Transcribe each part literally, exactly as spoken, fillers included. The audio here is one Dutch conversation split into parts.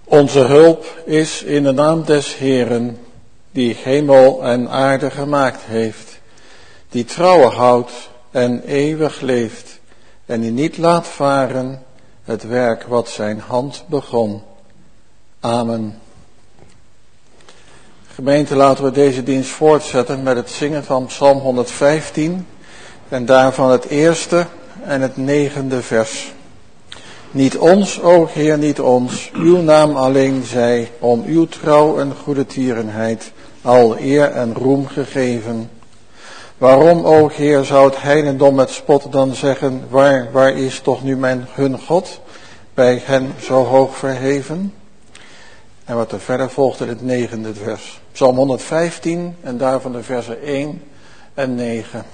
Onze hulp is in de naam des Heeren, die hemel en aarde gemaakt heeft, die trouwen houdt en eeuwig leeft, en die niet laat varen het werk wat zijn hand begon. Amen. Gemeente, laten we deze dienst voortzetten met het zingen van Psalm honderdvijftien en daarvan het eerste en het negende vers. Niet ons, o Heer, niet ons, uw naam alleen zij, om uw trouw en goede tierenheid, al eer en roem gegeven. Waarom, o Heer, zou het heidendom met spot dan zeggen, waar, waar is toch nu mijn hun God, bij hen zo hoog verheven? En wat er verder volgt in het negende vers. Psalm honderdvijftien en daarvan de versen één en negen.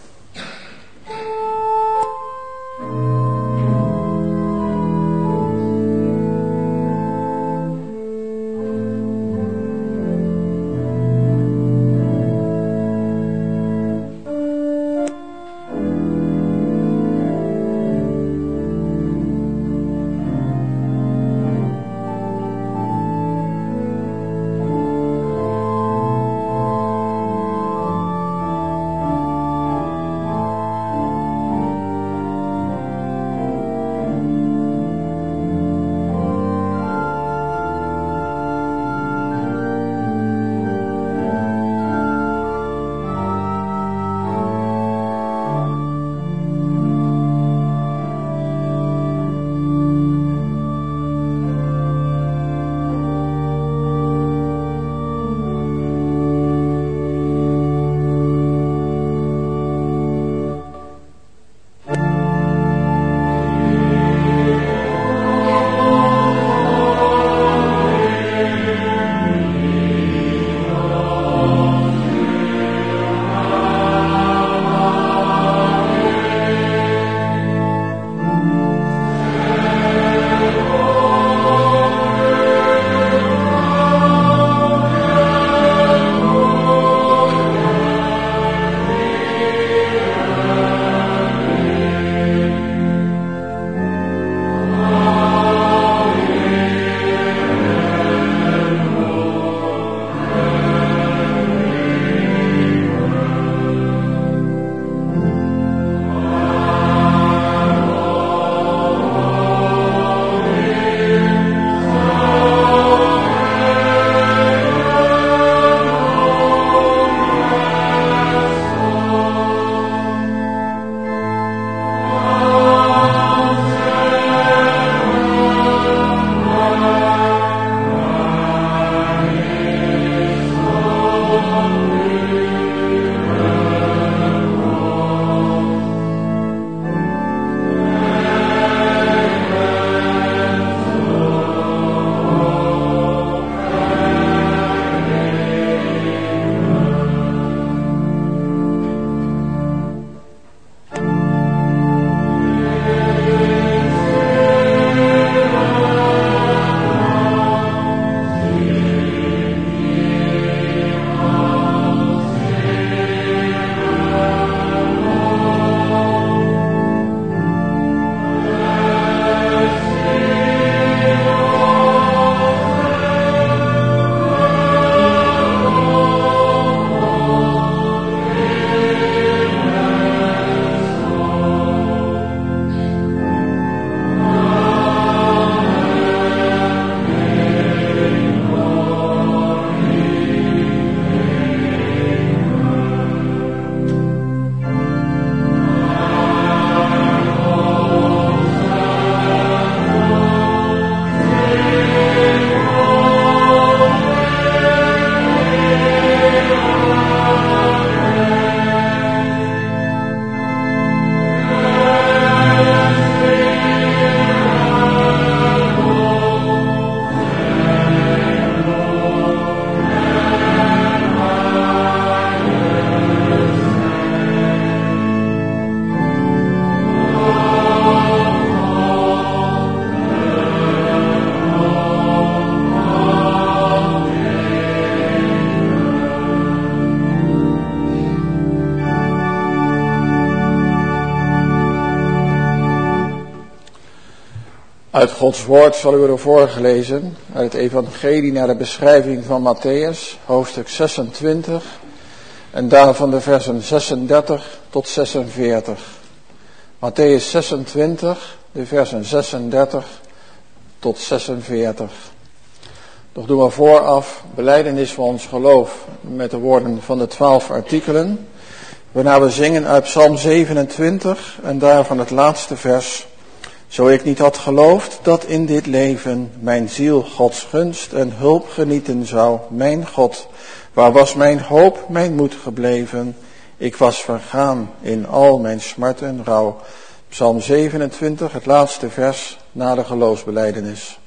Uit Gods woord zal u worden voorgelezen uit het evangelie naar de beschrijving van Matthäus, hoofdstuk zesentwintig, en daarvan de versen zesendertig tot zesenveertig. Matthäus zesentwintig, de versen zesendertig tot zesenveertig. Doch doen we vooraf belijdenis van ons geloof met de woorden van de twaalf artikelen, waarna we zingen uit Psalm zevenentwintig en daarvan het laatste vers. Zo ik niet had geloofd dat in dit leven mijn ziel Gods gunst en hulp genieten zou, mijn God, waar was mijn hoop, mijn moed gebleven? Ik was vergaan in al mijn smart en rouw. Psalm zevenentwintig, het laatste vers na de geloofsbelijdenis.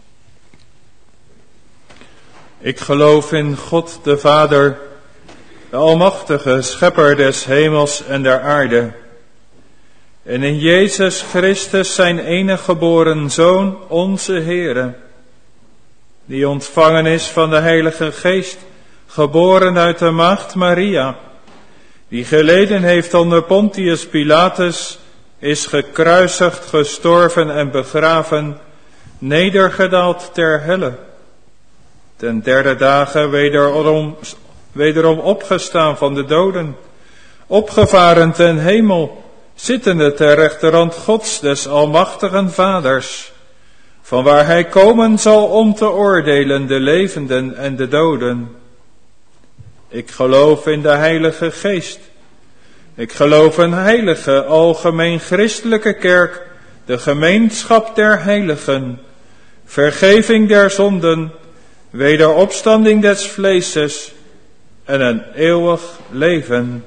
Ik geloof in God de Vader, de almachtige schepper des hemels en der aarde. En in Jezus Christus zijn enige geboren Zoon, onze Heere, die ontvangen is van de Heilige Geest, geboren uit de maagd Maria, die geleden heeft onder Pontius Pilatus, is gekruisigd, gestorven en begraven, nedergedaald ter helle. Ten derde dagen wederom, wederom opgestaan van de doden, opgevaren ten hemel, zittende ter rechterhand Gods des almachtigen Vaders, vanwaar hij komen zal om te oordelen de levenden en de doden. Ik geloof in de Heilige Geest. Ik geloof een heilige, algemeen christelijke kerk, de gemeenschap der heiligen, vergeving der zonden, wederopstanding des vleeses en een eeuwig leven.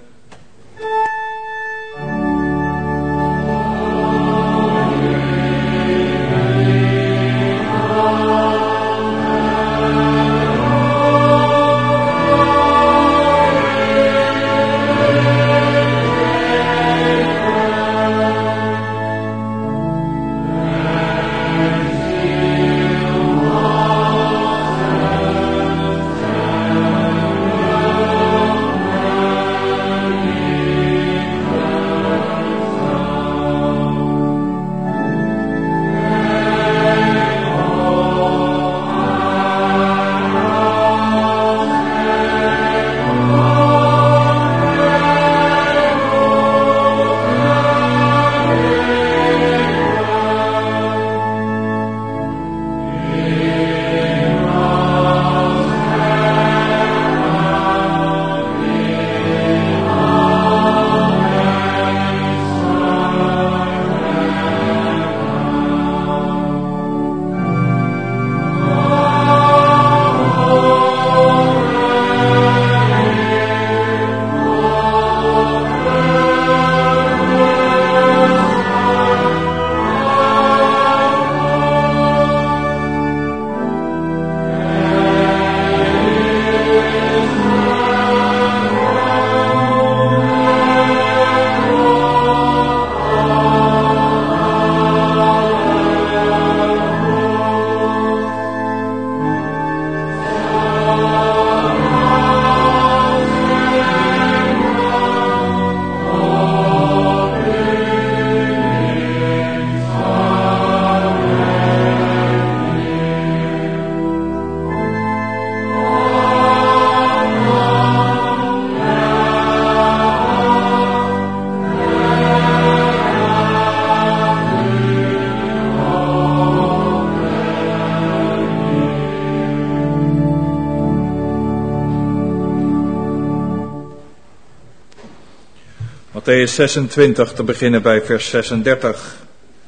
Matthäus zesentwintig, te beginnen bij vers zesendertig.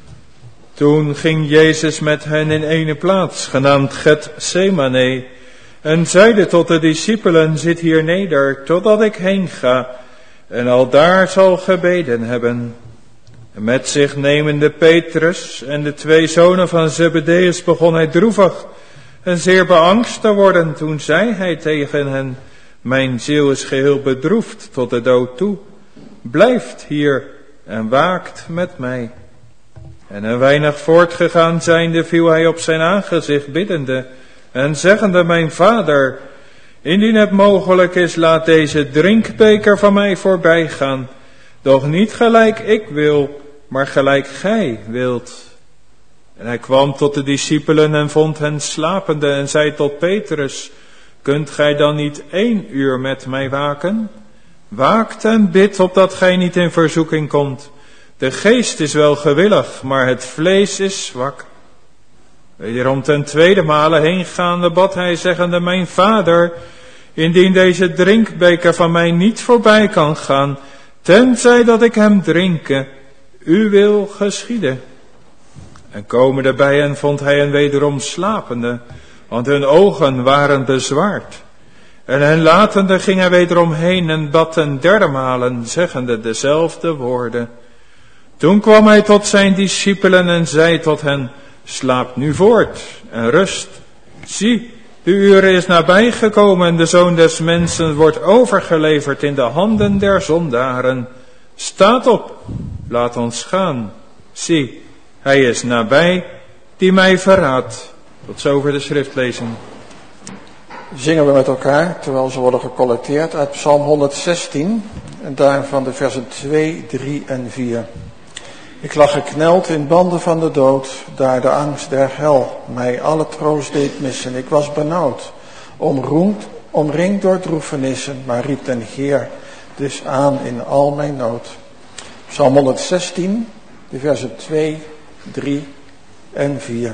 Toen ging Jezus met hen in ene plaats, genaamd Getsemane, en zeide tot de discipelen, zit hier neder, totdat ik heen ga, en aldaar zal gebeden hebben. En met zich nemende Petrus en de twee zonen van Zebedeus begon hij droevig en zeer beangst te worden. Toen zei hij tegen hen, mijn ziel is geheel bedroefd tot de dood toe. Blijft hier en waakt met mij. En een weinig voortgegaan zijnde viel hij op zijn aangezicht biddende en zeggende, mijn vader, indien het mogelijk is, laat deze drinkbeker van mij voorbij gaan. Doch niet gelijk ik wil, maar gelijk gij wilt. En hij kwam tot de discipelen en vond hen slapende en zei tot Petrus, kunt gij dan niet één uur met mij waken? Waakt en bid opdat gij niet in verzoeking komt. De geest is wel gewillig, maar het vlees is zwak. Wederom ten tweede male heengaande bad hij zeggende, mijn vader, indien deze drinkbeker van mij niet voorbij kan gaan, tenzij dat ik hem drinken, uw wil geschieden. En komende bij hen vond hij hen wederom slapende, want hun ogen waren bezwaard. En hen latende ging hij wederom heen en bad ten derde malen, zeggende dezelfde woorden. Toen kwam hij tot zijn discipelen en zei tot hen, slaap nu voort en rust. Zie, de uur is nabijgekomen en de Zoon des Mensen wordt overgeleverd in de handen der zondaren. Staat op, laat ons gaan. Zie, hij is nabij die mij verraadt. Tot zover de schriftlezing. Zingen we met elkaar, terwijl ze worden gecollecteerd, uit Psalm honderdzestien, en daarvan de versen twee, drie en vier. Ik lag gekneld in banden van de dood, daar de angst der hel mij alle troost deed missen. Ik was benauwd, omroemd, omringd door droefenissen, maar riep den Heer dus aan in al mijn nood. Psalm honderdzestien, de versen twee, drie en vier.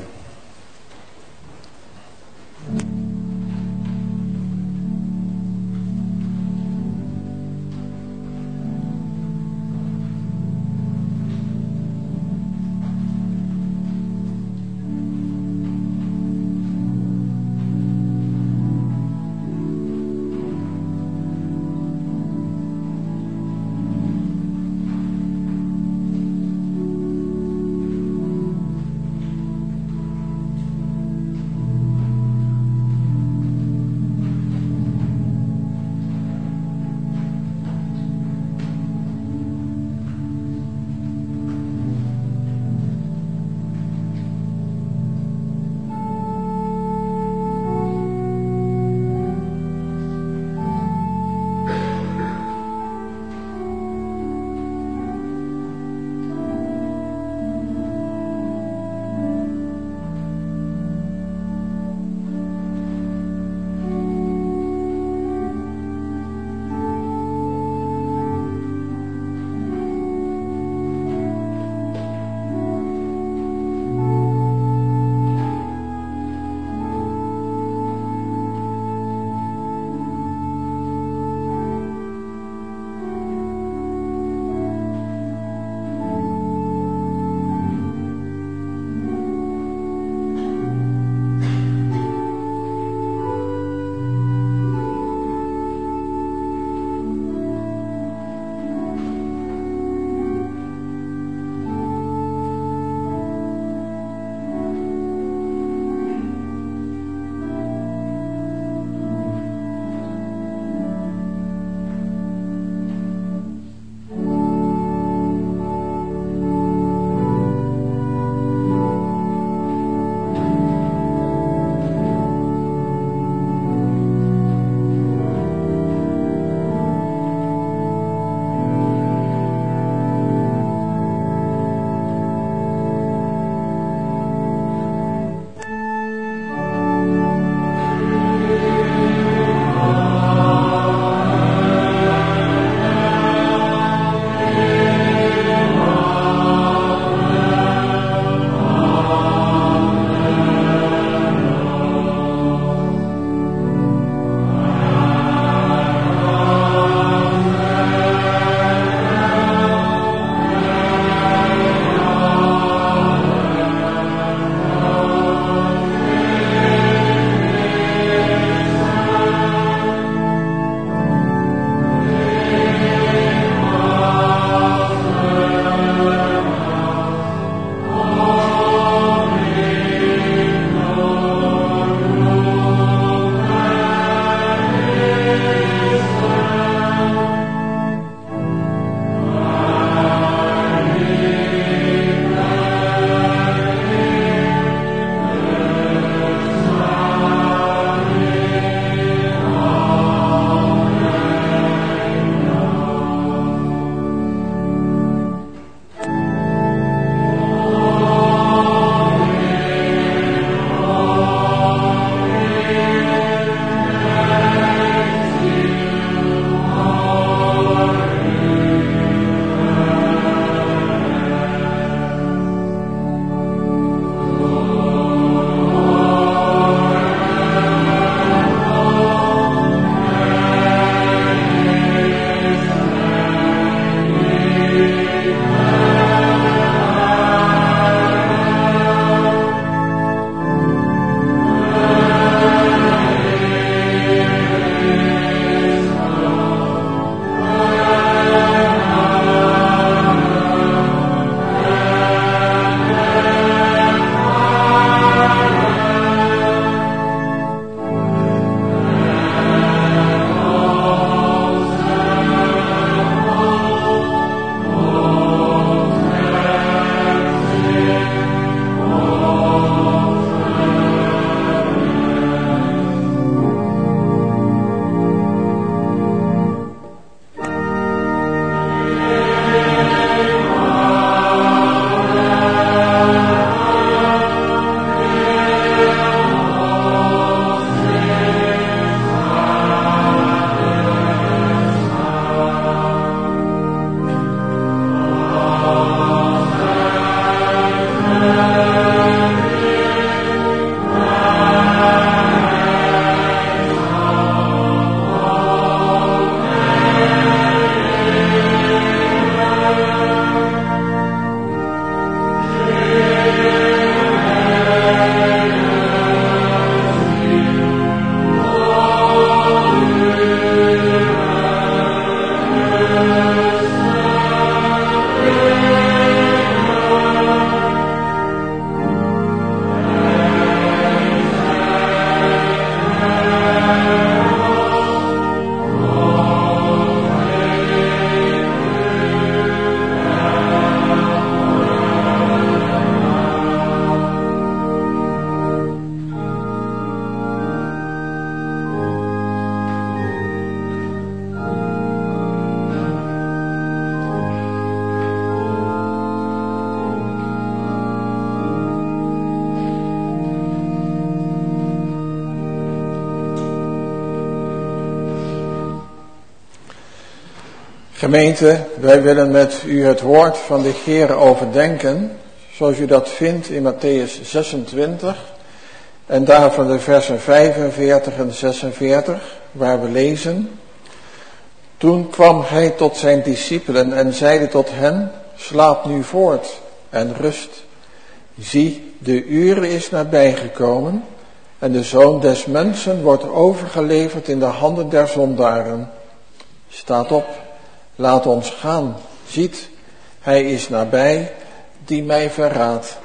Gemeente, wij willen met u het woord van de Heer overdenken, zoals u dat vindt in Matthäus zesentwintig en daarvan de versen vijfenveertig en zesenveertig, waar we lezen. Toen kwam hij tot zijn discipelen en zeide tot hen, slaap nu voort en rust. Zie, de uur is nabijgekomen en de Zoon des Mensen wordt overgeleverd in de handen der zondaren. Staat op, laat ons gaan. Ziet, hij is nabij die mij verraadt.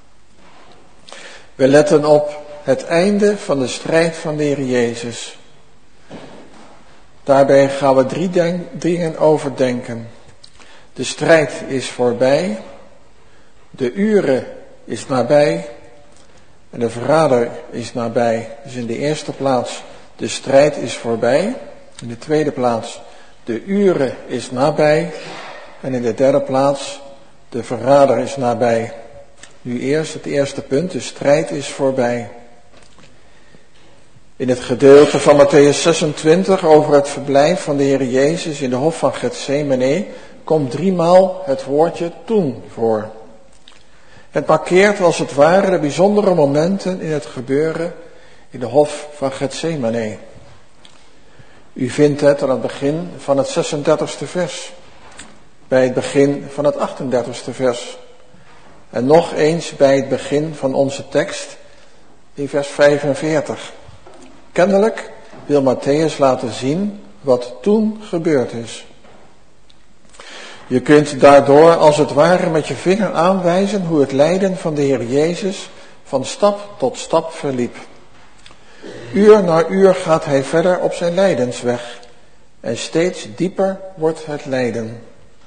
We letten op het einde van de strijd van de Heer Jezus. Daarbij gaan we drie denk- dingen overdenken. De strijd is voorbij, de uren is nabij en de verrader is nabij. Dus in de eerste plaats, de strijd is voorbij. In de tweede plaats, de uren is nabij. En in de derde plaats, de verrader is nabij. Nu eerst het eerste punt, de strijd is voorbij. In het gedeelte van Matthäus zesentwintig over het verblijf van de Heer Jezus in de hof van Getsemane komt driemaal het woordje toen voor. Het markeert als het ware de bijzondere momenten in het gebeuren in de hof van Getsemane. U vindt het aan het begin van het zesendertigste vers, bij het begin van het achtendertigste vers en nog eens bij het begin van onze tekst in vers vijfenveertig. Kennelijk wil Matthäus laten zien wat toen gebeurd is. Je kunt daardoor als het ware met je vinger aanwijzen hoe het lijden van de Heer Jezus van stap tot stap verliep. Uur na uur gaat hij verder op zijn lijdensweg en steeds dieper wordt het lijden.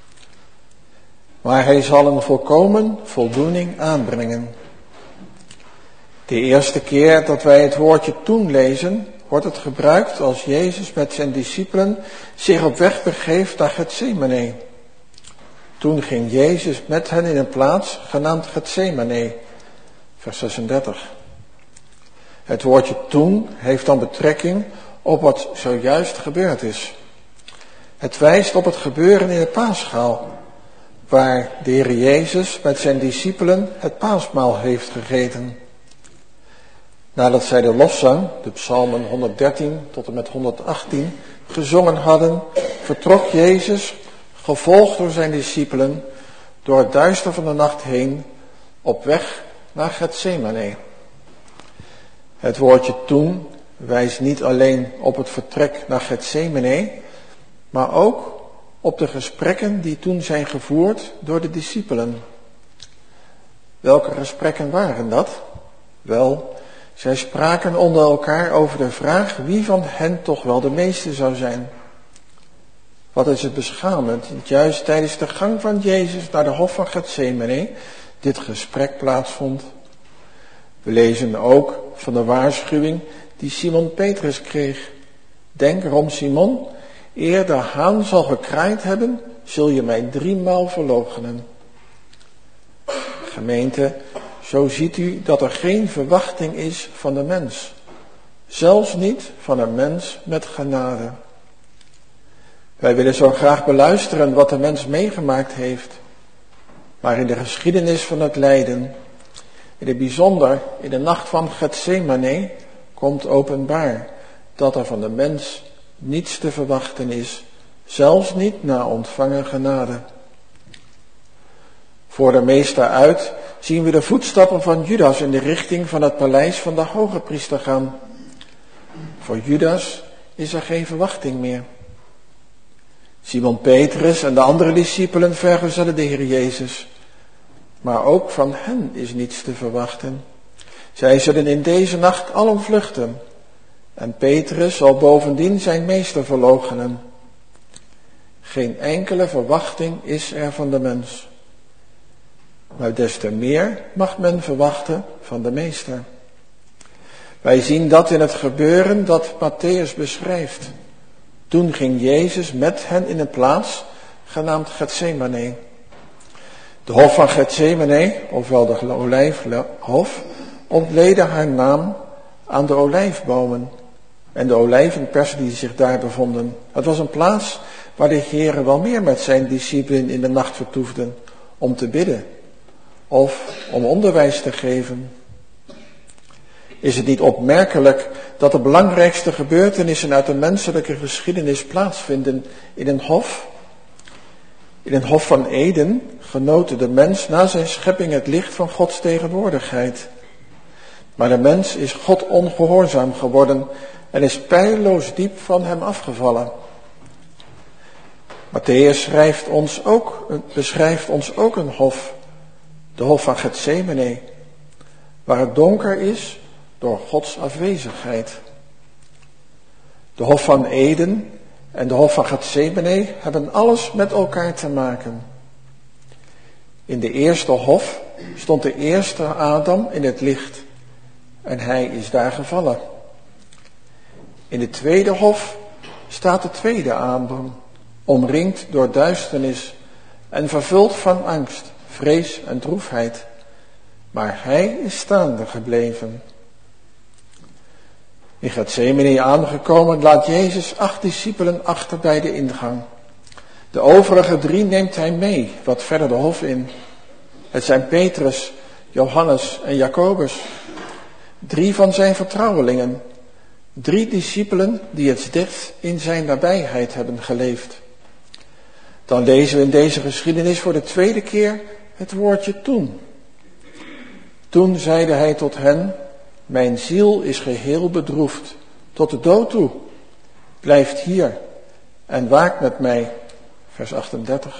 Maar hij zal een volkomen voldoening aanbrengen. De eerste keer dat wij het woordje toen lezen, wordt het gebruikt als Jezus met zijn discipelen zich op weg begeeft naar Getsemane. Toen ging Jezus met hen in een plaats genaamd Getsemane, vers zesendertig. Het woordje toen heeft dan betrekking op wat zojuist gebeurd is. Het wijst op het gebeuren in de Paaschaal, waar de Heer Jezus met zijn discipelen het paasmaal heeft gegeten. Nadat zij de lofzang, de psalmen honderddertien tot en met honderdachttien, gezongen hadden, vertrok Jezus, gevolgd door zijn discipelen, door het duister van de nacht heen, op weg naar Getsemane. Het woordje toen wijst niet alleen op het vertrek naar Getsemane, maar ook op de gesprekken die toen zijn gevoerd door de discipelen. Welke gesprekken waren dat? Wel, zij spraken onder elkaar over de vraag wie van hen toch wel de meeste zou zijn. Wat is het beschamend dat juist tijdens de gang van Jezus naar de hof van Getsemane dit gesprek plaatsvond. We lezen ook van de waarschuwing die Simon Petrus kreeg. Denk erom, Simon, eer de haan zal gekraaid hebben, zul je mij driemaal verloochenen. Gemeente, zo ziet u dat er geen verwachting is van de mens. Zelfs niet van een mens met genade. Wij willen zo graag beluisteren wat de mens meegemaakt heeft. Maar in de geschiedenis van het lijden, in het bijzonder in de nacht van Getsemane, komt openbaar dat er van de mens niets te verwachten is, zelfs niet na ontvangen genade. Voor de meester uit zien we de voetstappen van Judas in de richting van het paleis van de hoge priester gaan. Voor Judas is er geen verwachting meer. Simon Petrus en de andere discipelen vergezellen de Heer Jezus. Maar ook van hen is niets te verwachten. Zij zullen in deze nacht allen vluchten. En Petrus zal bovendien zijn meester verloochenen. Geen enkele verwachting is er van de mens. Maar des te meer mag men verwachten van de meester. Wij zien dat in het gebeuren dat Matthäus beschrijft. Toen ging Jezus met hen in een plaats genaamd Getsemane. De hof van Getsemane, ofwel de olijfhof, ontleedde haar naam aan de olijfbomen en de olijvenpersen die zich daar bevonden. Het was een plaats waar de Heere wel meer met zijn discipelen in de nacht vertoefde om te bidden of om onderwijs te geven? Is het niet opmerkelijk dat de belangrijkste gebeurtenissen uit de menselijke geschiedenis plaatsvinden in een hof? In een hof van Eden genoot de mens na zijn schepping het licht van Gods tegenwoordigheid. Maar de mens is God ongehoorzaam geworden en is pijlloos diep van hem afgevallen. Matthäus schrijft ons ook, beschrijft ons ook een hof, de hof van Getsemane, waar het donker is door Gods afwezigheid. De hof van Eden en de hof van Getsemane hebben alles met elkaar te maken. In de eerste hof stond de eerste Adam in het licht en hij is daar gevallen. In de tweede hof staat de tweede Adam, omringd door duisternis en vervuld van angst, vrees en droefheid. Maar hij is staande gebleven. In Getsemane aangekomen laat Jezus acht discipelen achter bij de ingang. De overige drie neemt hij mee wat verder de hof in. Het zijn Petrus, Johannes en Jacobus. Drie van zijn vertrouwelingen. Drie discipelen die het dichtst in zijn nabijheid hebben geleefd. Dan lezen we in deze geschiedenis voor de tweede keer het woordje toen. Toen zeide hij tot hen: mijn ziel is geheel bedroefd, tot de dood toe. Blijft hier en waakt met mij. Vers achtendertig.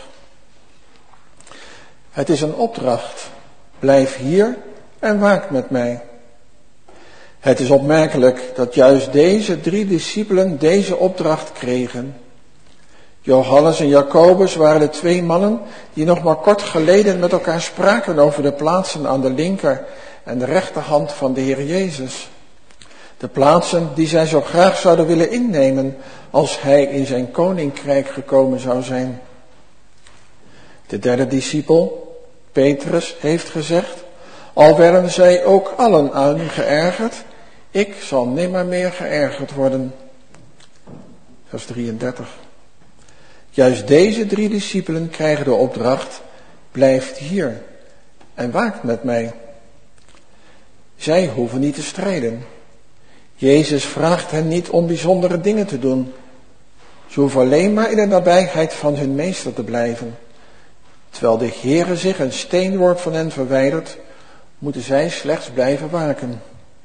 Het is een opdracht. Blijf hier en waakt met mij. Het is opmerkelijk dat juist deze drie discipelen deze opdracht kregen. Johannes en Jacobus waren de twee mannen die nog maar kort geleden met elkaar spraken over de plaatsen aan de linker en de rechterhand van de Heer Jezus. De plaatsen die zij zo graag zouden willen innemen als hij in zijn koninkrijk gekomen zou zijn. De derde discipel, Petrus, heeft gezegd: al werden zij ook allen aan u geërgerd, ik zal nimmer meer geërgerd worden. Vers drieëndertig. Juist deze drie discipelen krijgen de opdracht: blijft hier en waakt met mij. Zij hoeven niet te strijden. Jezus vraagt hen niet om bijzondere dingen te doen. Ze hoeven alleen maar in de nabijheid van hun meester te blijven. Terwijl de Heere zich een steenworp van hen verwijdert, moeten zij slechts blijven waken.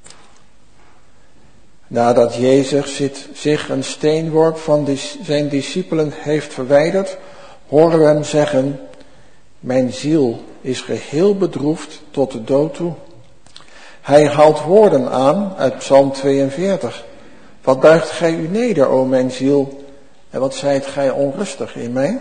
Nadat Jezus zich een steenworp van zijn discipelen heeft verwijderd, horen we hem zeggen: mijn ziel is geheel bedroefd tot de dood toe. Hij haalt woorden aan uit Psalm tweeënveertig. Wat buigt gij u neder, o mijn ziel, en wat zijt gij onrustig in mij?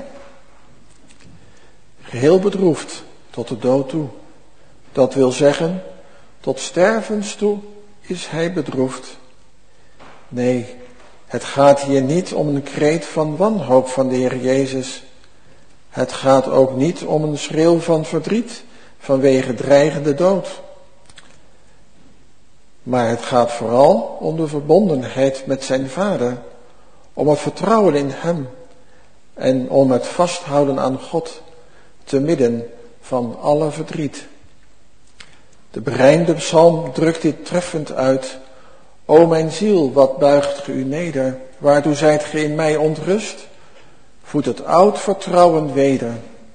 Geheel bedroefd tot de dood toe. Dat wil zeggen, tot stervens toe is hij bedroefd. Nee, het gaat hier niet om een kreet van wanhoop van de Heer Jezus. Het gaat ook niet om een schreeuw van verdriet vanwege dreigende dood. Maar het gaat vooral om de verbondenheid met zijn Vader, om het vertrouwen in hem en om het vasthouden aan God te midden van alle verdriet. De berijmde psalm drukt dit treffend uit. O mijn ziel, wat buigt ge u neder, waartoe zijt ge in mij ontrust? Voed het oud vertrouwen weder.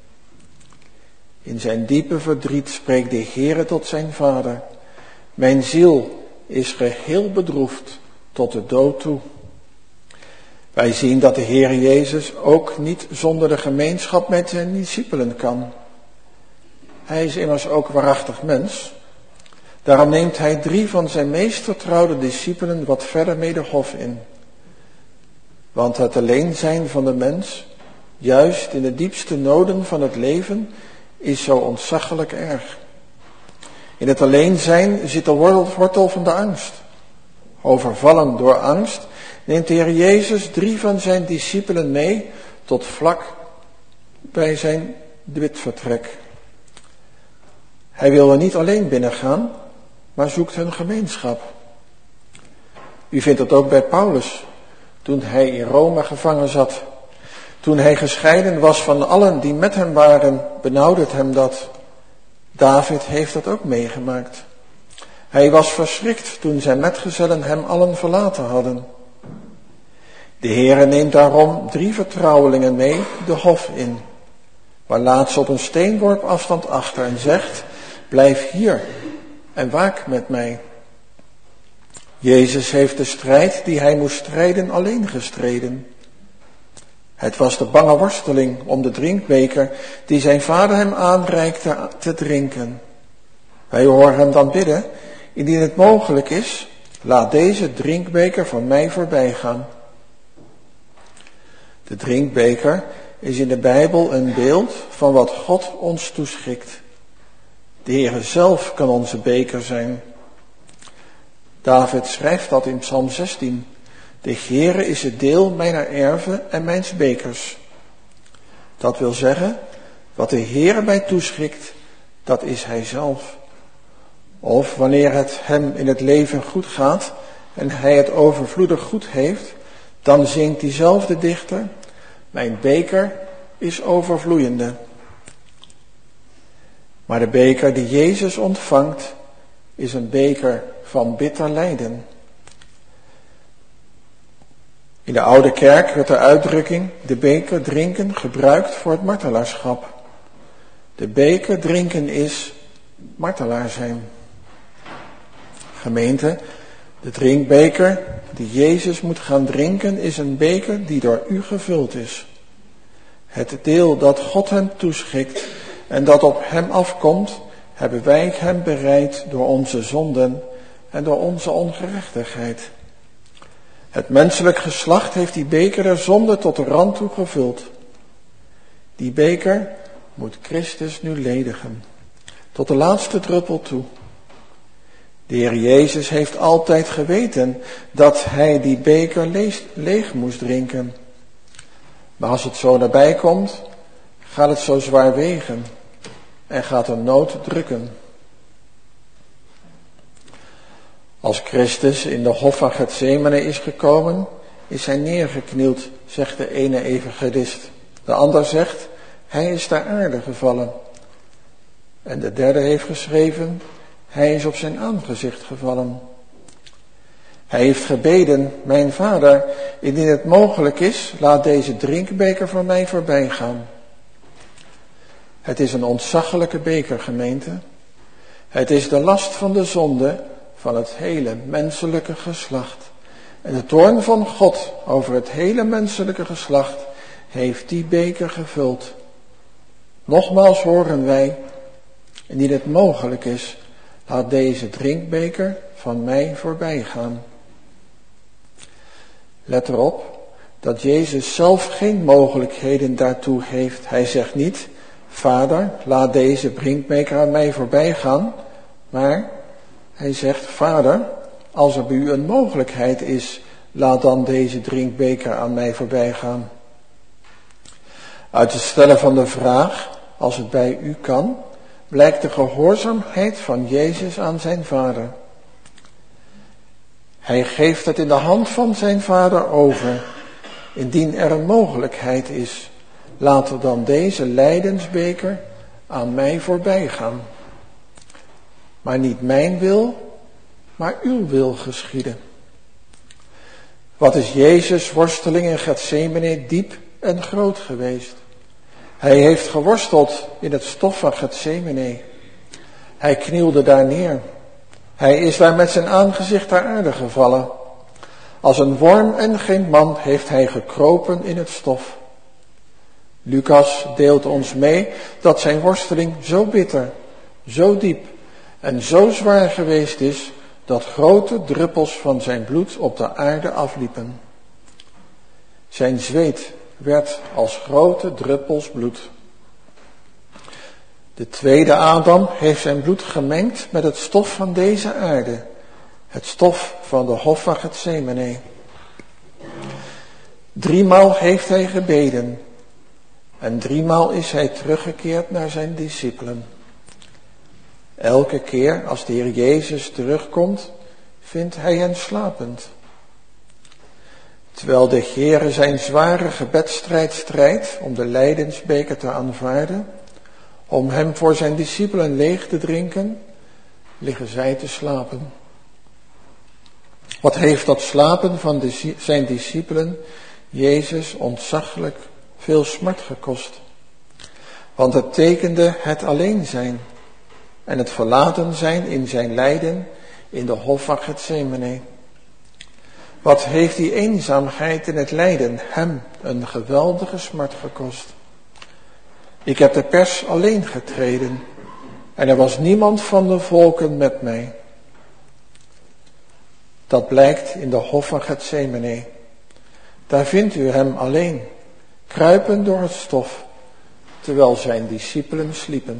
In zijn diepe verdriet spreekt de Heere tot zijn Vader: mijn ziel is geheel bedroefd tot de dood toe. Wij zien dat de Heer Jezus ook niet zonder de gemeenschap met zijn discipelen kan. Hij is immers ook waarachtig mens. Daarom neemt hij drie van zijn meest vertrouwde discipelen wat verder mee de hof in. Want het alleen zijn van de mens, juist in de diepste noden van het leven, is zo ontzaglijk erg. In het alleen zijn zit de wortel van de angst. Overvallen door angst neemt de Heer Jezus drie van zijn discipelen mee tot vlak bij zijn bidvertrek. Hij wil er niet alleen binnengaan, maar zoekt hun gemeenschap. U vindt dat ook bij Paulus, toen hij in Rome gevangen zat. Toen hij gescheiden was van allen die met hem waren, benauwde het hem dat. David heeft dat ook meegemaakt. Hij was verschrikt toen zijn metgezellen hem allen verlaten hadden. De Heere neemt daarom drie vertrouwelingen mee de hof in, maar laat ze op een steenworp afstand achter en zegt, blijf hier en waak met mij. Jezus heeft de strijd die hij moest strijden alleen gestreden. Het was de bange worsteling om de drinkbeker die zijn vader hem aanreikte te drinken. Wij horen hem dan bidden, indien het mogelijk is, laat deze drinkbeker van mij voorbij gaan. De drinkbeker is in de Bijbel een beeld van wat God ons toeschikt. De Heere zelf kan onze beker zijn. David schrijft dat in Psalm zestien. De Heere is het deel mijner erven en mijns bekers. Dat wil zeggen, wat de Heere mij toeschikt, dat is hij zelf. Of wanneer het hem in het leven goed gaat en hij het overvloedig goed heeft, dan zingt diezelfde dichter, mijn beker is overvloeiende. Maar de beker die Jezus ontvangt, is een beker van bitter lijden. In de oude kerk werd de uitdrukking de beker drinken gebruikt voor het martelaarschap. De beker drinken is martelaar zijn. Gemeente, de drinkbeker die Jezus moet gaan drinken is een beker die door u gevuld is. Het deel dat God hem toeschikt en dat op hem afkomt, hebben wij hem bereid door onze zonden en door onze ongerechtigheid. Het menselijk geslacht heeft die beker der zonde tot de rand toe gevuld. Die beker moet Christus nu ledigen, tot de laatste druppel toe. De Heer Jezus heeft altijd geweten dat hij die beker leeg, leeg moest drinken. Maar als het zo nabij komt, gaat het zo zwaar wegen en gaat de nood drukken. Als Christus in de hof van Getsemane is gekomen, is hij neergeknield, zegt de ene evangelist. De ander zegt, hij is ter aarde gevallen. En de derde heeft geschreven, hij is op zijn aangezicht gevallen. Hij heeft gebeden, mijn vader, indien het mogelijk is, laat deze drinkbeker van mij voorbij gaan. Het is een ontzaglijke beker, gemeente. Het is de last van de zonde van het hele menselijke geslacht. En de toorn van God over het hele menselijke geslacht heeft die beker gevuld. Nogmaals horen wij, indien het mogelijk is, laat deze drinkbeker van mij voorbij gaan. Let erop dat Jezus zelf geen mogelijkheden daartoe heeft. Hij zegt niet, Vader, laat deze drinkbeker aan mij voorbij gaan, maar hij zegt, Vader, als er bij u een mogelijkheid is, laat dan deze drinkbeker aan mij voorbij gaan. Uit het stellen van de vraag, als het bij u kan, blijkt de gehoorzaamheid van Jezus aan zijn Vader. Hij geeft het in de hand van zijn Vader over. Indien er een mogelijkheid is, laat er dan deze lijdensbeker aan mij voorbij gaan. Maar niet mijn wil, maar uw wil geschieden. Wat is Jezus' worsteling in Getsemane diep en groot geweest. Hij heeft geworsteld in het stof van Getsemane. Hij knielde daar neer. Hij is daar met zijn aangezicht ter aarde gevallen. Als een worm en geen man heeft hij gekropen in het stof. Lucas deelt ons mee dat zijn worsteling zo bitter, zo diep en zo zwaar geweest is, dat grote druppels van zijn bloed op de aarde afliepen. Zijn zweet werd als grote druppels bloed. De tweede Adam heeft zijn bloed gemengd met het stof van deze aarde, het stof van de hof van Getsemane. Driemaal heeft hij gebeden en driemaal is hij teruggekeerd naar zijn discipelen. Elke keer als de Heer Jezus terugkomt, vindt hij hen slapend. Terwijl de Heere zijn zware gebedsstrijd strijdt om de lijdensbeker te aanvaarden, om hem voor zijn discipelen leeg te drinken, liggen zij te slapen. Wat heeft dat slapen van de, zijn discipelen Jezus ontzaglijk veel smart gekost? Want het tekende het alleen zijn en het verlaten zijn in zijn lijden in de hof van Getsemane. Wat heeft die eenzaamheid in het lijden hem een geweldige smart gekost? Ik heb de pers alleen getreden en er was niemand van de volken met mij. Dat blijkt in de hof van Getsemane. Daar vindt u hem alleen, kruipend door het stof, terwijl zijn discipelen sliepen.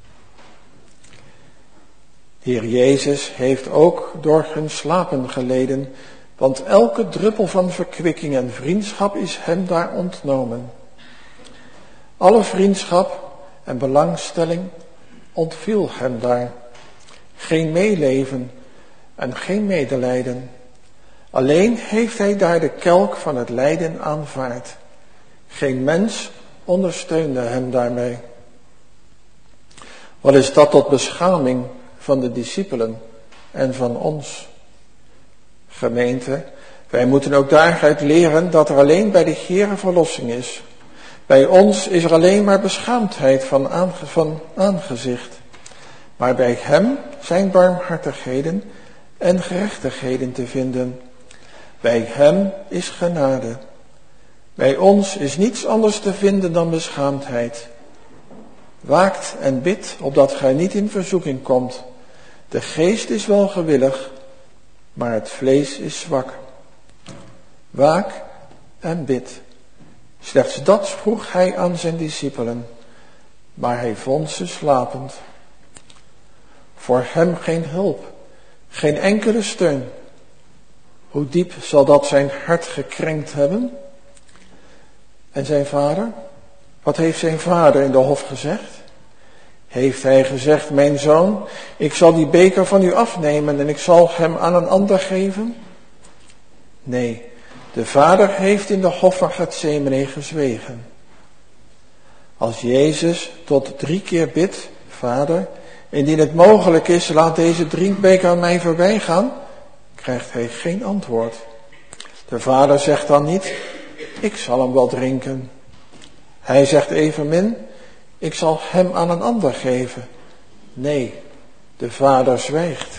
De Heer Jezus heeft ook door hun slapen geleden, want elke druppel van verkwikking en vriendschap is hem daar ontnomen. Alle vriendschap en belangstelling ontviel hem daar. Geen meeleven en geen medelijden. Alleen heeft hij daar de kelk van het lijden aanvaard. Geen mens ondersteunde hem daarmee. Wat is dat tot beschaming van de discipelen en van ons? Gemeente, wij moeten ook daaruit leren dat er alleen bij de Heere verlossing is. Bij ons is er alleen maar beschaamdheid van, aange, van aangezicht. Maar bij hem zijn barmhartigheden en gerechtigheden te vinden. Bij hem is genade. Bij ons is niets anders te vinden dan beschaamdheid. Waakt en bidt, opdat gij niet in verzoeking komt. De geest is wel gewillig, maar het vlees is zwak. Waak en bid. Slechts dat vroeg hij aan zijn discipelen, maar hij vond ze slapend. Voor hem geen hulp, geen enkele steun. Hoe diep zal dat zijn hart gekrenkt hebben? En zijn vader? Wat heeft zijn vader in de hof gezegd? Heeft hij gezegd, mijn zoon, ik zal die beker van u afnemen en ik zal hem aan een ander geven? Nee, de vader heeft in de hof van Getsemane gezwegen. Als Jezus tot drie keer bidt, Vader, indien het mogelijk is, laat deze drinkbeker aan mij voorbij gaan, krijgt hij geen antwoord. De vader zegt dan niet, ik zal hem wel drinken. Hij zegt evenmin, ik zal hem aan een ander geven. Nee, de vader zwijgt.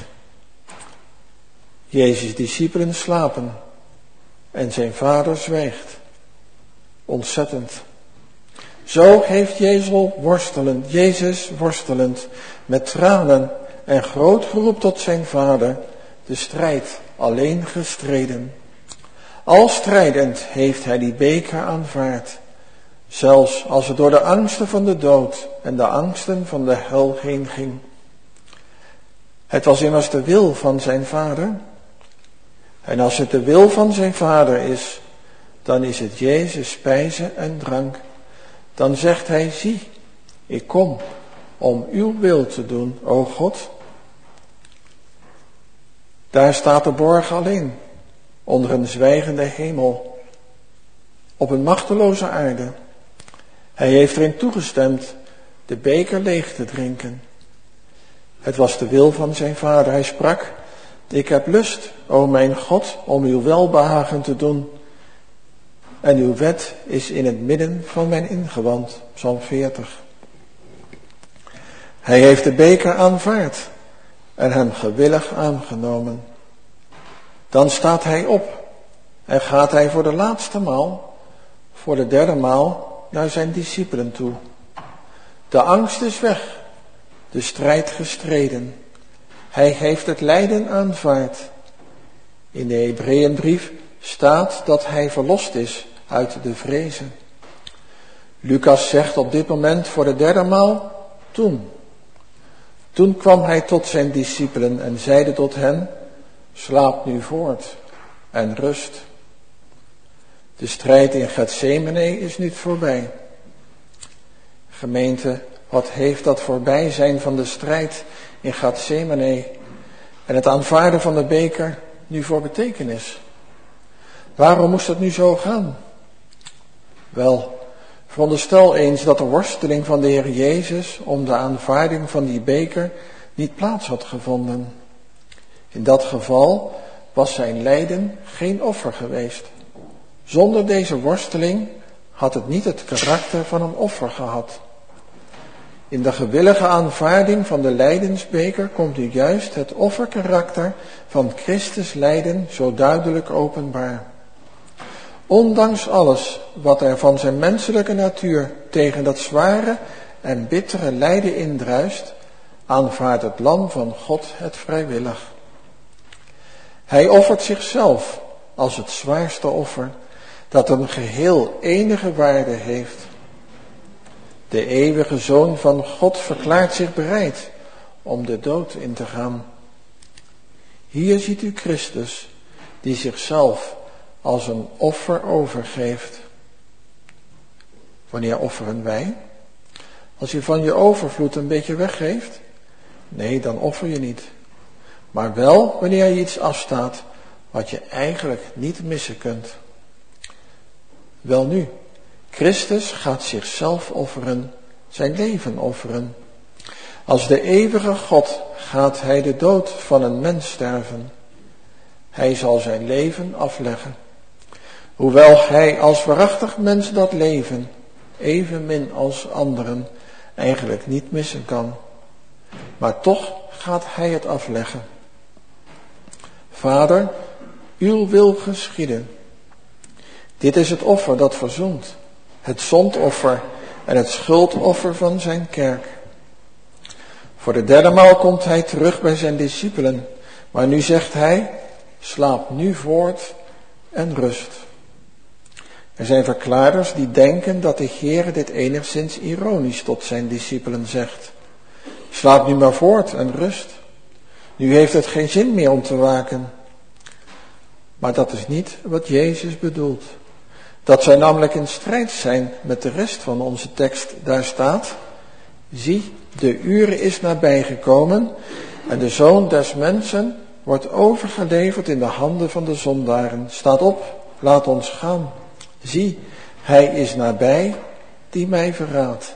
Jezus' discipelen slapen en zijn vader zwijgt. Ontzettend. Zo heeft Jezus worstelend, Jezus worstelend, met tranen en groot geroep tot zijn vader, de strijd alleen gestreden. Al strijdend heeft hij die beker aanvaard, zelfs als het door de angsten van de dood en de angsten van de hel heen ging. Het was immers de wil van zijn vader. En als het de wil van zijn vader is, dan is het Jezus spijze en drank. Dan zegt hij, zie, ik kom om uw wil te doen, o God. Daar staat de borg alleen, onder een zwijgende hemel, op een machteloze aarde. Hij heeft erin toegestemd de beker leeg te drinken. Het was de wil van zijn vader. Hij sprak, ik heb lust, o mijn God, om uw welbehagen te doen. En uw wet is in het midden van mijn ingewand. Psalm veertig. Hij heeft de beker aanvaard en hem gewillig aangenomen. Dan staat hij op en gaat hij voor de laatste maal, voor de derde maal, naar zijn discipelen toe. De angst is weg, de strijd gestreden. Hij heeft het lijden aanvaard. In de Hebreeënbrief staat dat hij verlost is uit de vrezen. Lucas zegt op dit moment voor de derde maal, toen. Toen kwam hij tot zijn discipelen en zeide tot hen, slaap nu voort en rust. De strijd in Getsemane is niet voorbij. Gemeente, wat heeft dat voorbij zijn van de strijd in Getsemane en het aanvaarden van de beker nu voor betekenis? Waarom moest het nu zo gaan? Wel, veronderstel eens dat de worsteling van de Heer Jezus om de aanvaarding van die beker niet plaats had gevonden. In dat geval was zijn lijden geen offer geweest. Zonder deze worsteling had het niet het karakter van een offer gehad. In de gewillige aanvaarding van de lijdensbeker komt nu juist het offerkarakter van Christus lijden zo duidelijk openbaar. Ondanks alles wat er van zijn menselijke natuur tegen dat zware en bittere lijden indruist, aanvaardt het lam van God het vrijwillig. Hij offert zichzelf als het zwaarste offer dat een geheel enige waarde heeft. De eeuwige Zoon van God verklaart zich bereid om de dood in te gaan. Hier ziet u Christus die zichzelf als een offer overgeeft. Wanneer offeren wij? Als je van je overvloed een beetje weggeeft? Nee, dan offer je niet. Maar wel wanneer je iets afstaat wat je eigenlijk niet missen kunt. Welnu, Christus gaat zichzelf offeren, zijn leven offeren. Als de eeuwige God gaat hij de dood van een mens sterven. Hij zal zijn leven afleggen. Hoewel hij als waarachtig mens dat leven, evenmin als anderen, eigenlijk niet missen kan. Maar toch gaat hij het afleggen. Vader, uw wil geschieden. Dit is het offer dat verzoent, het zondoffer en het schuldoffer van zijn kerk. Voor de derde maal komt hij terug bij zijn discipelen, maar nu zegt hij, slaap nu voort en rust. Er zijn verklaarders die denken dat de Heer dit enigszins ironisch tot zijn discipelen zegt. Slaap nu maar voort en rust. Nu heeft het geen zin meer om te waken. Maar dat is niet wat Jezus bedoelt. Dat zou namelijk in strijd zijn met de rest van onze tekst. Daar staat, zie, de uren is nabijgekomen en de Zoon des Mensen wordt overgeleverd in de handen van de zondaren. Staat op, laat ons gaan. Zie, hij is nabij die mij verraadt.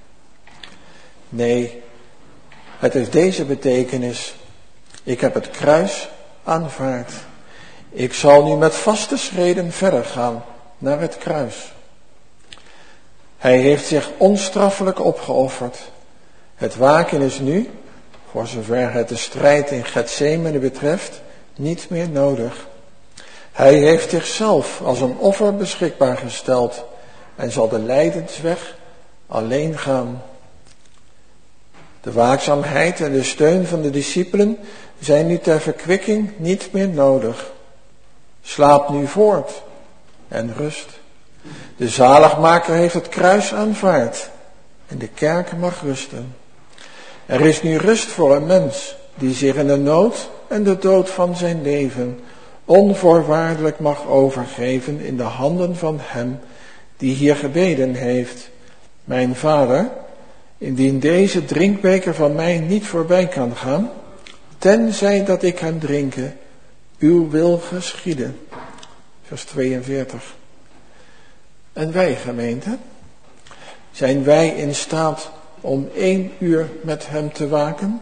Nee, het heeft deze betekenis. Ik heb het kruis aanvaard. Ik zal nu met vaste schreden verder gaan naar het kruis. Hij heeft zich onstraffelijk opgeofferd. Het waken is nu, voor zover het de strijd in Getsemane betreft, niet meer nodig. Hij heeft zichzelf als een offer beschikbaar gesteld en zal de lijdensweg alleen gaan. De waakzaamheid en de steun van de discipelen zijn nu ter verkwikking niet meer nodig. Slaap nu voort en rust. De zaligmaker heeft het kruis aanvaard en de kerk mag rusten. Er is nu rust voor een mens die zich in de nood en de dood van zijn leven onvoorwaardelijk mag overgeven in de handen van hem die hier gebeden heeft. Mijn Vader, indien deze drinkbeker van mij niet voorbij kan gaan, tenzij dat ik hem drinken, uw wil geschieden. Vers tweeënveertig. En wij, gemeente, zijn wij in staat om één uur met hem te waken?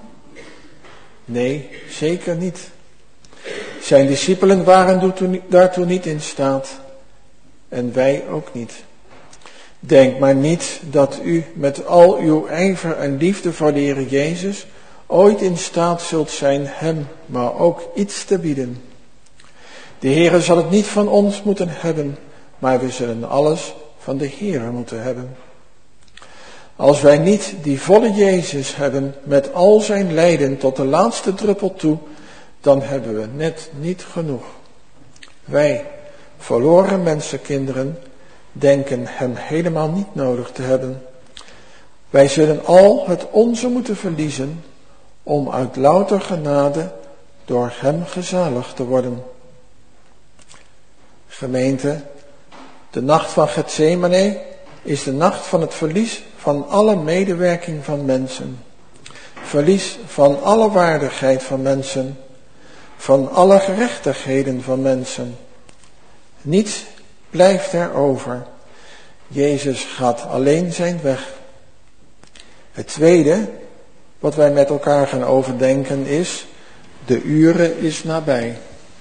Nee, zeker niet. Zijn discipelen waren daartoe niet in staat. En wij ook niet. Denk maar niet dat u met al uw ijver en liefde voor de Heer Jezus ooit in staat zult zijn hem maar ook iets te bieden. De Heer zal het niet van ons moeten hebben, maar we zullen alles van de Heer moeten hebben. Als wij niet die volle Jezus hebben met al zijn lijden tot de laatste druppel toe, dan hebben we net niet genoeg. Wij, verloren mensenkinderen, denken hem helemaal niet nodig te hebben. Wij zullen al het onze moeten verliezen om uit louter genade door hem gezaligd te worden. Gemeente, de nacht van Getsemane is de nacht van het verlies van alle medewerking van mensen. Verlies van alle waardigheid van mensen. Van alle gerechtigheden van mensen. Niets blijft er over. Jezus gaat alleen zijn weg. Het tweede, wat wij met elkaar gaan overdenken is, de uren is nabij.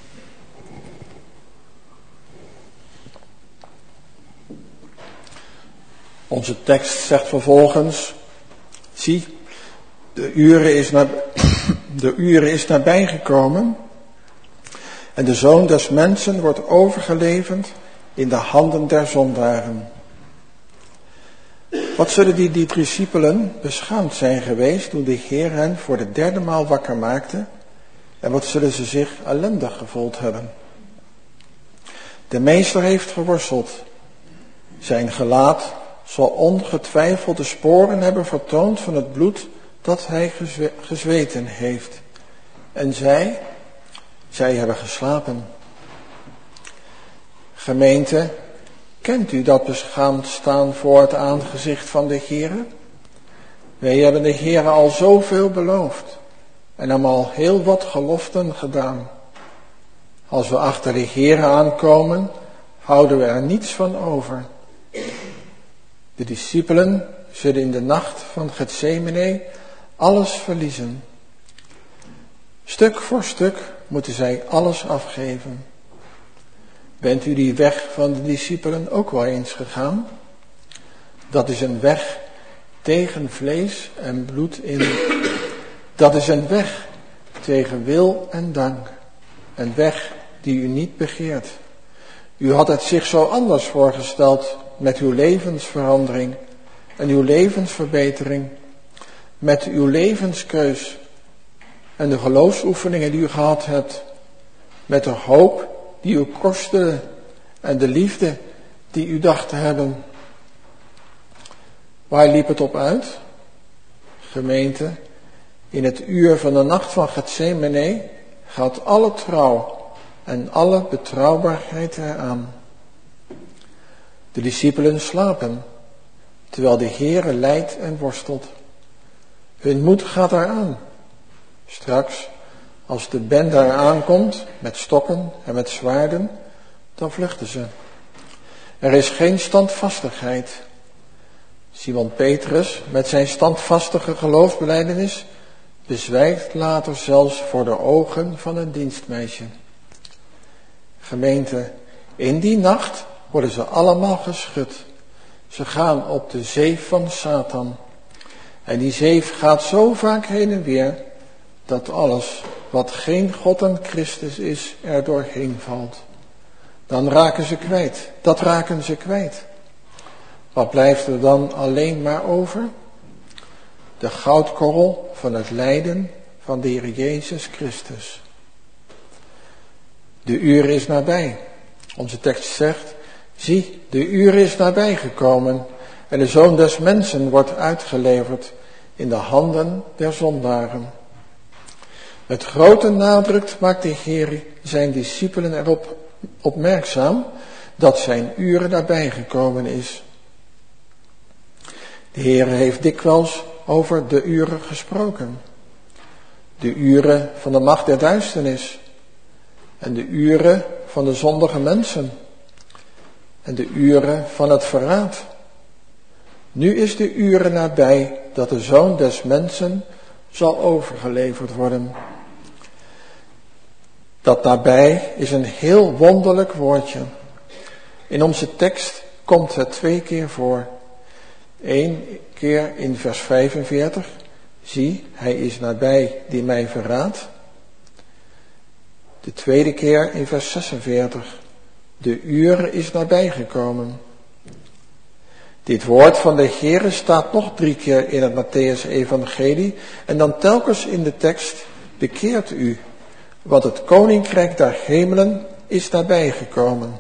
Onze tekst zegt vervolgens, zie, de uren is, nab- de uren is nabij gekomen en de Zoon des Mensen wordt overgeleverd in de handen der zondaren. Wat zullen die, die discipelen beschaamd zijn geweest toen de Heer hen voor de derde maal wakker maakte, en wat zullen ze zich ellendig gevoeld hebben. De meester heeft geworsteld. Zijn gelaat zal ongetwijfeld de sporen hebben vertoond van het bloed dat hij gezwe- gezweten heeft. En zij, zij hebben geslapen. Gemeente, kent u dat beschaamd staan voor het aangezicht van de Heere? Wij hebben de Heere al zoveel beloofd en hem al heel wat geloften gedaan. Als we achter de Heere aankomen, houden we er niets van over. De discipelen zullen in de nacht van Getsemane alles verliezen. Stuk voor stuk moeten zij alles afgeven. Bent u die weg van de discipelen ook wel eens gegaan? Dat is een weg tegen vlees en bloed in. Dat is een weg tegen wil en dank. Een weg die u niet begeert. U had het zich zo anders voorgesteld met uw levensverandering en uw levensverbetering, met uw levenskeus en de geloofsoefeningen die u gehad hebt, met de hoop die u kostte en de liefde die u dacht te hebben. Waar liep het op uit? Gemeente, in het uur van de nacht van Getsemane gaat alle trouw en alle betrouwbaarheid eraan. De discipelen slapen, terwijl de Heere lijdt en worstelt. Hun moed gaat eraan. Straks, als de bende er aankomt, met stokken en met zwaarden, dan vluchten ze. Er is geen standvastigheid. Simon Petrus, met zijn standvastige geloofsbelijdenis, bezwijkt later zelfs voor de ogen van een dienstmeisje. Gemeente, in die nacht worden ze allemaal geschud. Ze gaan op de zeef van Satan. En die zeef gaat zo vaak heen en weer, dat alles wat geen God en Christus is, er doorheen valt. Dan raken ze kwijt. Dat raken ze kwijt. Wat blijft er dan alleen maar over? De goudkorrel van het lijden van de Heer Jezus Christus. De uur is nabij. Onze tekst zegt, zie, de uur is nabij gekomen en de Zoon des Mensen wordt uitgeleverd in de handen der zondaren. Met grote nadruk maakt de Heer zijn discipelen erop opmerkzaam dat zijn uren nabij gekomen is. De Heer heeft dikwijls over de uren gesproken. De uren van de macht der duisternis en de uren van de zondige mensen en de uren van het verraad. Nu is de uren nabij dat de Zoon des Mensen zal overgeleverd worden. Dat nabij is een heel wonderlijk woordje. In onze tekst komt het twee keer voor. Eén keer in vers vijfenveertig. Zie, hij is nabij die mij verraadt. De tweede keer in vers zesenveertig. De uur is nabijgekomen. Dit woord van de Heere staat nog drie keer in het Mattheüs-evangelie en dan telkens in de tekst, bekeert u, want het koninkrijk der hemelen is nabijgekomen.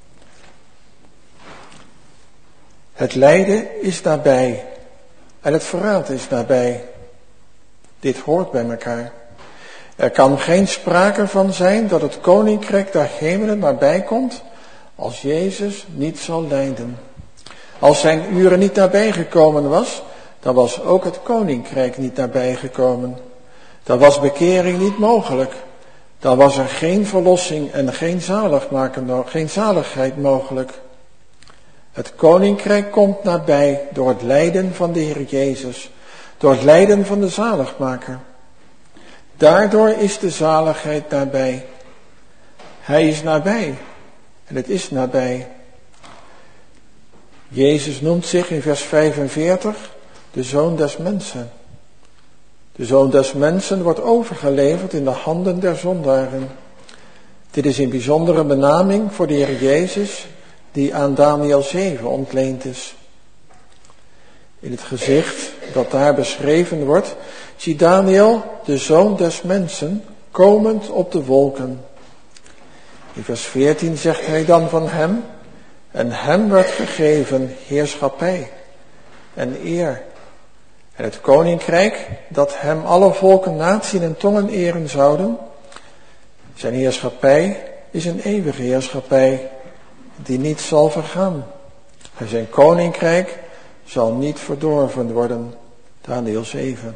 Het lijden is nabij en het verraad is nabij. Dit hoort bij elkaar. Er kan geen sprake van zijn dat het koninkrijk der hemelen nabij komt als Jezus niet zal lijden. Als zijn uren niet nabij gekomen was, dan was ook het koninkrijk niet nabij gekomen. Dan was bekering niet mogelijk. dan was er geen verlossing en geen zaligmaken, geen zaligheid mogelijk. Het koninkrijk komt nabij door het lijden van de Heer Jezus, door het lijden van de zaligmaker. Daardoor is de zaligheid nabij. Hij is nabij en het is nabij. Jezus noemt zich in vers vijfenveertig de Zoon des Mensen. De Zoon des Mensen wordt overgeleverd in de handen der zondaren. Dit is een bijzondere benaming voor de Heer Jezus, die aan Daniel zeven ontleend is. In het gezicht dat daar beschreven wordt, ziet Daniel de Zoon des Mensen komend op de wolken. In vers veertien zegt hij dan van hem: en hem werd gegeven heerschappij en eer. En het koninkrijk dat hem alle volken, naties en tongen eren zouden. Zijn heerschappij is een eeuwige heerschappij die niet zal vergaan. En zijn koninkrijk zal niet verdorven worden. Daniel zeven.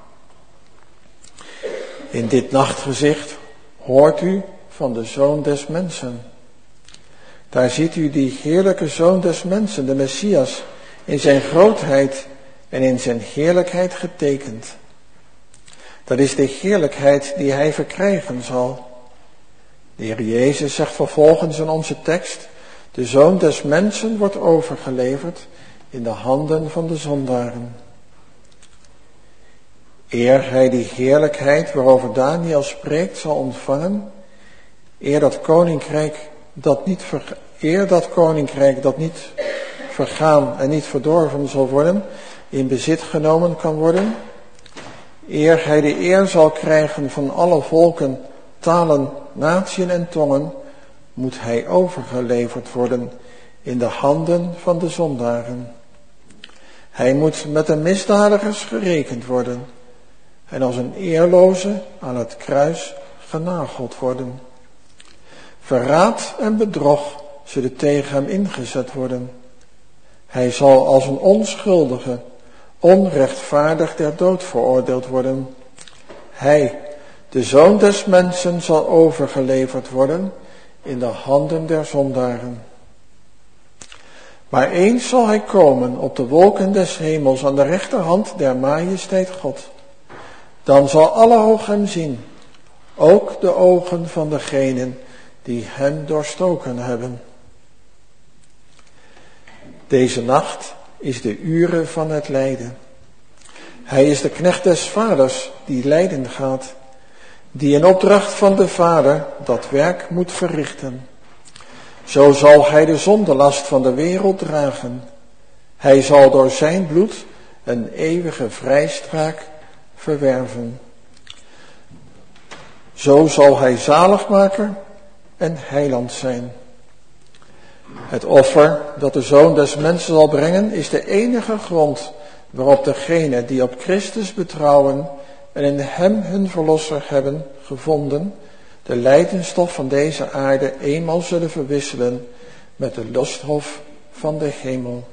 In dit nachtgezicht hoort u van de Zoon des Mensen. Daar ziet u die heerlijke Zoon des Mensen, de Messias, in zijn grootheid en in zijn heerlijkheid getekend. Dat is de heerlijkheid die hij verkrijgen zal. De Heer Jezus zegt vervolgens in onze tekst: de Zoon des Mensen wordt overgeleverd in de handen van de zondaren. Eer hij die heerlijkheid waarover Daniel spreekt zal ontvangen, eer dat koninkrijk dat niet, ver, eer dat koninkrijk dat niet vergaan en niet verdorven zal worden, in bezit genomen kan worden, eer hij de eer zal krijgen van alle volken, talen, naties en tongen, moet hij overgeleverd worden in de handen van de zondaren. Hij moet met de misdadigers gerekend worden en als een eerloze aan het kruis genageld worden. Verraad en bedrog zullen tegen hem ingezet worden. Hij zal als een onschuldige, onrechtvaardig ter dood veroordeeld worden. Hij, de Zoon des Mensen, zal overgeleverd worden in de handen der zondaren. Maar eens zal hij komen op de wolken des hemels aan de rechterhand der majesteit God. Dan zal alle oog hem zien, ook de ogen van degenen die hem doorstoken hebben. Deze nacht is de ure van het lijden. Hij is de knecht des vaders die lijden gaat, die in opdracht van de vader dat werk moet verrichten. Zo zal hij de zondelast van de wereld dragen. Hij zal door zijn bloed een eeuwige vrijspraak verwerven. Zo zal hij zaligmaker en heiland zijn. Het offer dat de Zoon des Mensen zal brengen is de enige grond waarop degenen die op Christus betrouwen en in hem hun verlosser hebben gevonden, de lijdenstof van deze aarde eenmaal zullen verwisselen met de lusthof van de hemel.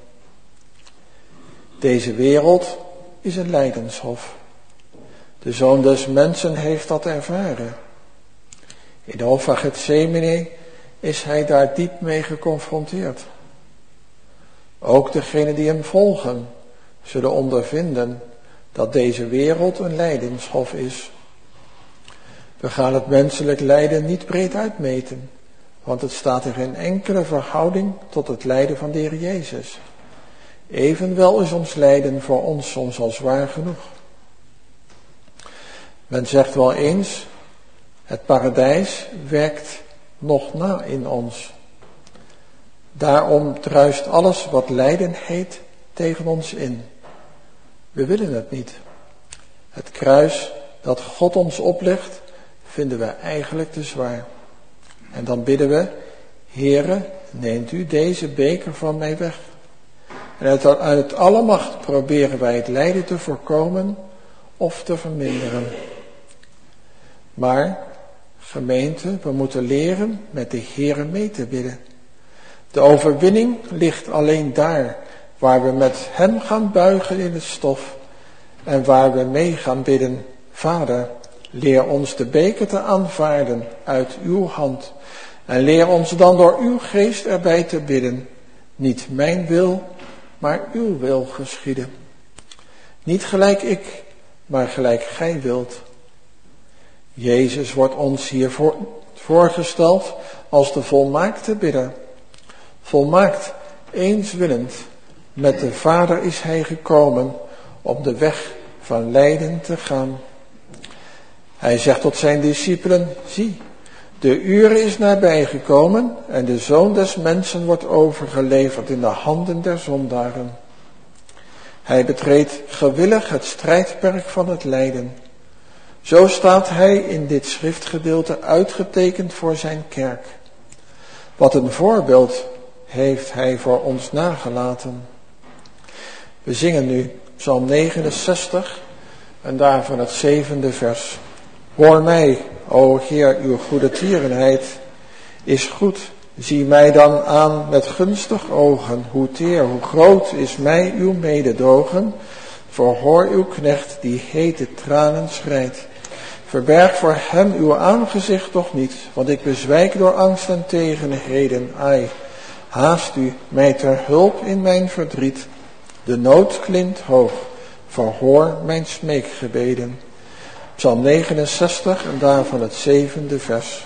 Deze wereld is een lijdenshof. De Zoon des Mensen heeft dat ervaren. In de hof van Gethsemane is hij daar diep mee geconfronteerd. Ook degenen die hem volgen zullen ondervinden dat deze wereld een lijdenshof is. We gaan het menselijk lijden niet breed uitmeten, want het staat in geen enkele verhouding tot het lijden van de Heer Jezus. Evenwel is ons lijden voor ons soms al zwaar genoeg. Men zegt wel eens, het paradijs werkt nog na in ons. Daarom druist alles wat lijden heet tegen ons in. We willen het niet. Het kruis dat God ons oplegt, vinden we eigenlijk te zwaar. En dan bidden we, Heere, neemt u deze beker van mij weg. En uit, uit alle macht proberen wij het lijden te voorkomen of te verminderen. Maar, gemeente, we moeten leren met de Heere mee te bidden. De overwinning ligt alleen daar waar we met hem gaan buigen in het stof en waar we mee gaan bidden, Vader, Leer ons de beker te aanvaarden uit uw hand. En leer ons dan door uw geest erbij te bidden. Niet mijn wil, maar uw wil geschieden. Niet gelijk ik, maar gelijk gij wilt. Jezus wordt ons hier voor, voorgesteld als de volmaakte bidder. Volmaakt, eenswillend, met de Vader is hij gekomen op de weg van lijden te gaan. Hij zegt tot zijn discipelen, zie, de uur is nabij gekomen en de Zoon des Mensen wordt overgeleverd in de handen der zondaren. Hij betreedt gewillig het strijdperk van het lijden. Zo staat hij in dit schriftgedeelte uitgetekend voor zijn kerk. Wat een voorbeeld heeft hij voor ons nagelaten. We zingen nu Psalm negenenzestig en daarvan het zevende vers. Hoor mij, o Heer, uw goede tierenheid is goed. Zie mij dan aan met gunstig ogen. Hoe teer, hoe groot is mij uw mededogen. Verhoor uw knecht die hete tranen schreidt. Verberg voor hem uw aangezicht toch niet, want ik bezwijk door angst en tegenheden. Ai, haast u mij ter hulp in mijn verdriet. De nood klimt hoog, verhoor mijn smeekgebeden. Psalm negenenzestig en daarvan het zevende vers.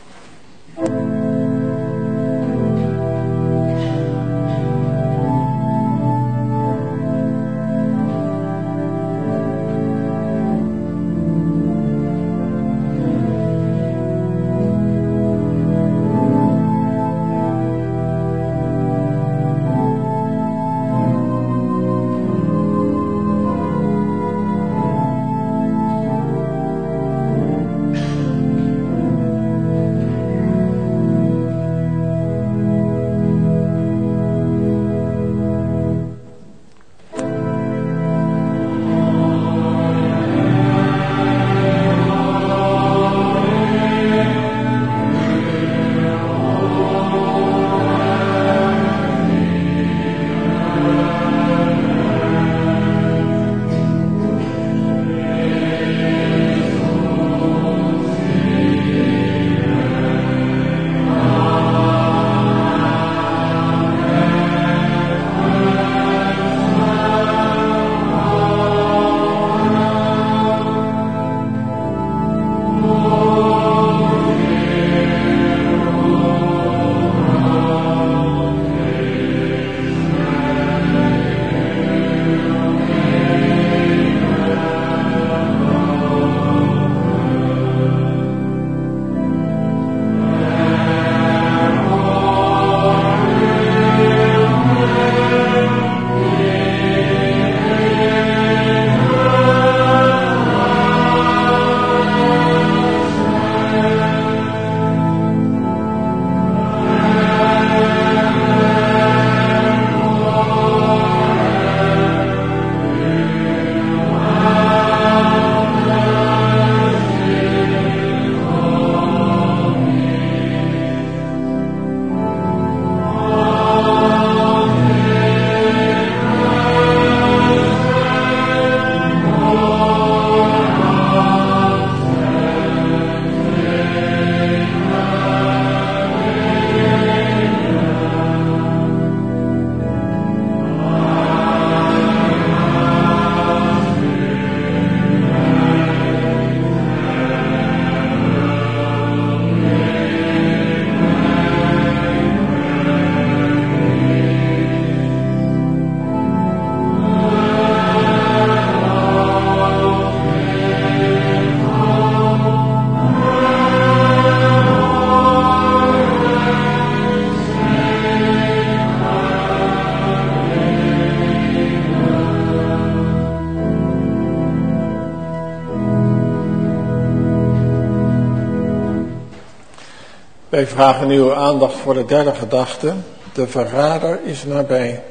Wij vragen uw aandacht voor de derde gedachte. De verrader is nabij.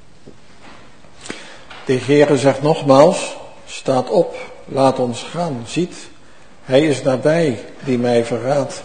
De Heere zegt nogmaals, staat op, laat ons gaan. Ziet, hij is nabij die mij verraadt.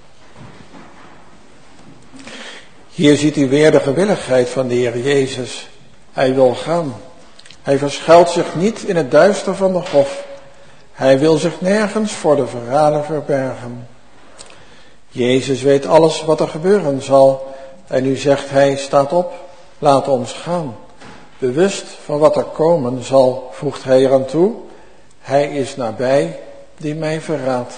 Hier ziet u weer de gewilligheid van de Heer Jezus. Hij wil gaan. Hij verschuilt zich niet in het duister van de hof. Hij wil zich nergens voor de verrader verbergen. Jezus weet alles wat er gebeuren zal. En nu zegt hij, staat op, laat ons gaan. Bewust van wat er komen zal, voegt hij eraan toe. Hij is nabij die mij verraadt.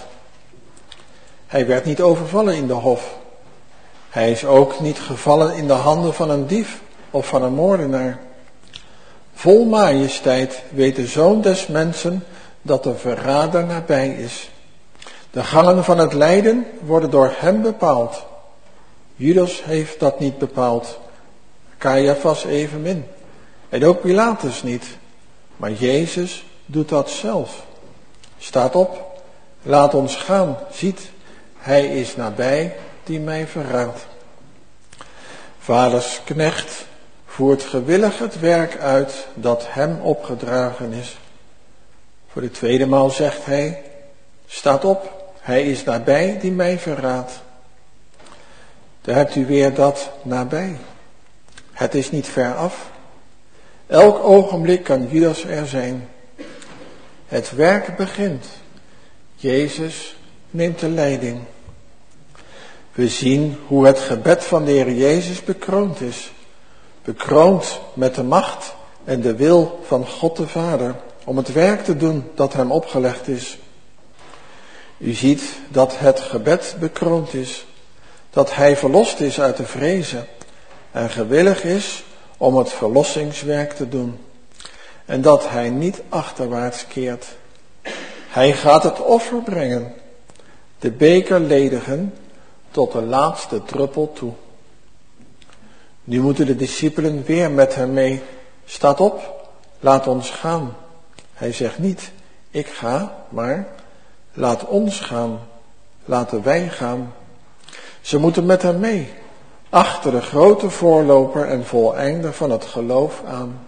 Hij werd niet overvallen in de hof. Hij is ook niet gevallen in de handen van een dief of van een moordenaar. Vol majesteit weet de Zoon des Mensen dat de verrader nabij is. De gangen van het lijden worden door hem bepaald. Judas heeft dat niet bepaald. Caiaphas evenmin. En ook Pilatus niet. Maar Jezus doet dat zelf. Staat op, laat ons gaan, ziet, hij is nabij die mij verraadt. Vaders knecht voert gewillig het werk uit dat hem opgedragen is. Voor de tweede maal zegt hij, staat op, hij is nabij die mij verraadt. Daar hebt u weer dat nabij. Het is niet ver af. Elk ogenblik kan Judas er zijn. Het werk begint. Jezus neemt de leiding. We zien hoe het gebed van de Heer Jezus bekroond is. Bekroond met de macht en de wil van God de Vader om het werk te doen dat hem opgelegd is. U ziet dat het gebed bekroond is. Dat hij verlost is uit de vrezen en gewillig is om het verlossingswerk te doen. En dat hij niet achterwaarts keert. Hij gaat het offer brengen, de beker ledigen tot de laatste druppel toe. Nu moeten de discipelen weer met hem mee. Staat op, laat ons gaan. Hij zegt niet, ik ga, maar laat ons gaan. Laten wij gaan. Ze moeten met hem mee, achter de grote voorloper en voleinder van het geloof aan.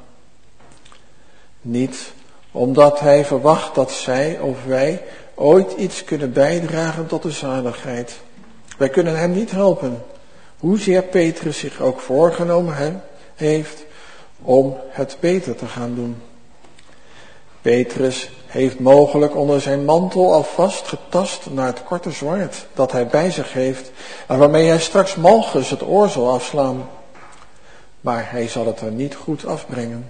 Niet omdat hij verwacht dat zij of wij ooit iets kunnen bijdragen tot de zaligheid. Wij kunnen hem niet helpen, hoezeer Petrus zich ook voorgenomen heeft om het beter te gaan doen. Petrus heeft mogelijk onder zijn mantel alvast getast naar het korte zwaard dat hij bij zich heeft en waarmee hij straks Malchus het oor zal afslaan. Maar hij zal het er niet goed afbrengen.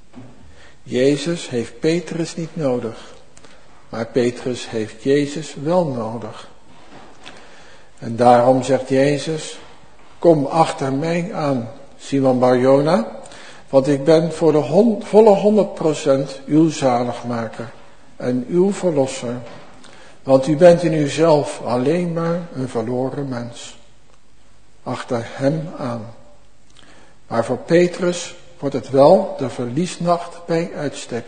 Jezus heeft Petrus niet nodig, maar Petrus heeft Jezus wel nodig. En daarom zegt Jezus, kom achter mij aan, Simon Bar-Jona, want ik ben voor de hon, volle honderd procent uw zaligmaker en uw verlosser. Want u bent in uzelf alleen maar een verloren mens. Achter hem aan. Maar voor Petrus wordt het wel de verliesnacht bij uitstek.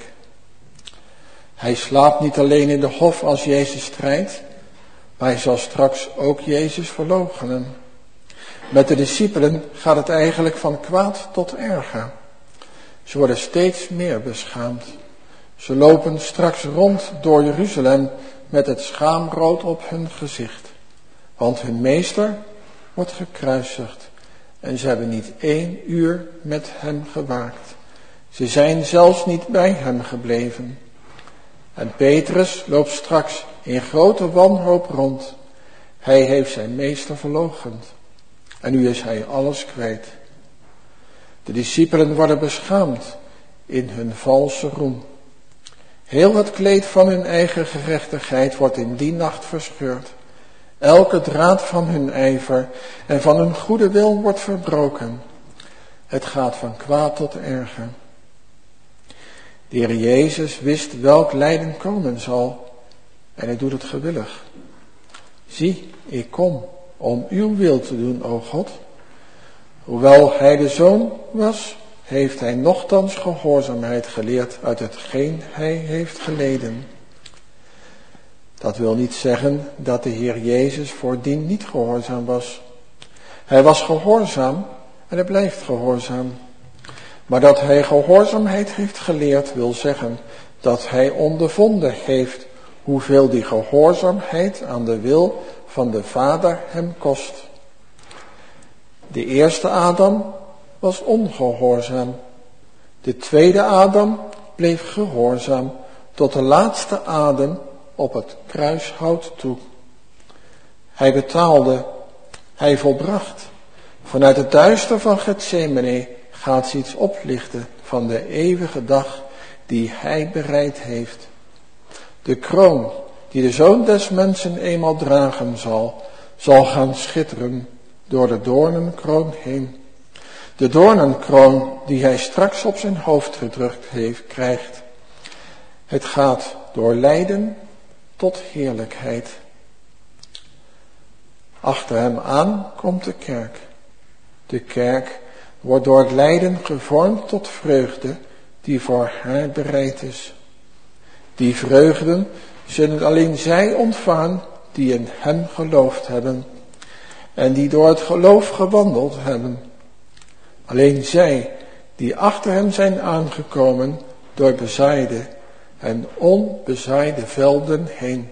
Hij slaapt niet alleen in de hof als Jezus strijdt, maar hij zal straks ook Jezus verloochenen. Met de discipelen gaat het eigenlijk van kwaad tot erger. Ze worden steeds meer beschaamd. Ze lopen straks rond door Jeruzalem met het schaamrood op hun gezicht. Want hun meester wordt gekruisigd. En ze hebben niet één uur met hem gewaakt. Ze zijn zelfs niet bij hem gebleven. En Petrus loopt straks in grote wanhoop rond. Hij heeft zijn meester verloochend. En nu is hij alles kwijt. De discipelen worden beschaamd in hun valse roem. Heel het kleed van hun eigen gerechtigheid wordt in die nacht verscheurd. Elke draad van hun ijver en van hun goede wil wordt verbroken. Het gaat van kwaad tot erger. De Heer Jezus wist welk lijden komen zal en hij doet het gewillig. Zie, ik kom om uw wil te doen, o God. Hoewel hij de Zoon was, heeft hij nochtans gehoorzaamheid geleerd uit hetgeen hij heeft geleden. Dat wil niet zeggen dat de Heer Jezus voordien niet gehoorzaam was. Hij was gehoorzaam en hij blijft gehoorzaam. Maar dat hij gehoorzaamheid heeft geleerd wil zeggen dat hij ondervonden heeft hoeveel die gehoorzaamheid aan de wil van de Vader hem kost. De eerste Adam was ongehoorzaam. De tweede Adam bleef gehoorzaam tot de laatste adem op het kruishout toe. Hij betaalde, hij volbracht. Vanuit het duister van Getsemane gaat ze iets oplichten van de eeuwige dag die hij bereid heeft. De kroon die de Zoon des Mensen eenmaal dragen zal, zal gaan schitteren door de doornenkroon heen. De doornenkroon die hij straks op zijn hoofd gedrukt heeft, krijgt. Het gaat door lijden tot heerlijkheid. Achter hem aan komt de kerk. De kerk wordt door het lijden gevormd tot vreugde die voor haar bereid is. Die vreugden zullen alleen zij ontvangen die in hem geloofd hebben en die door het geloof gewandeld hebben. Alleen zij die achter hem zijn aangekomen door bezaaide en onbezaaide velden heen.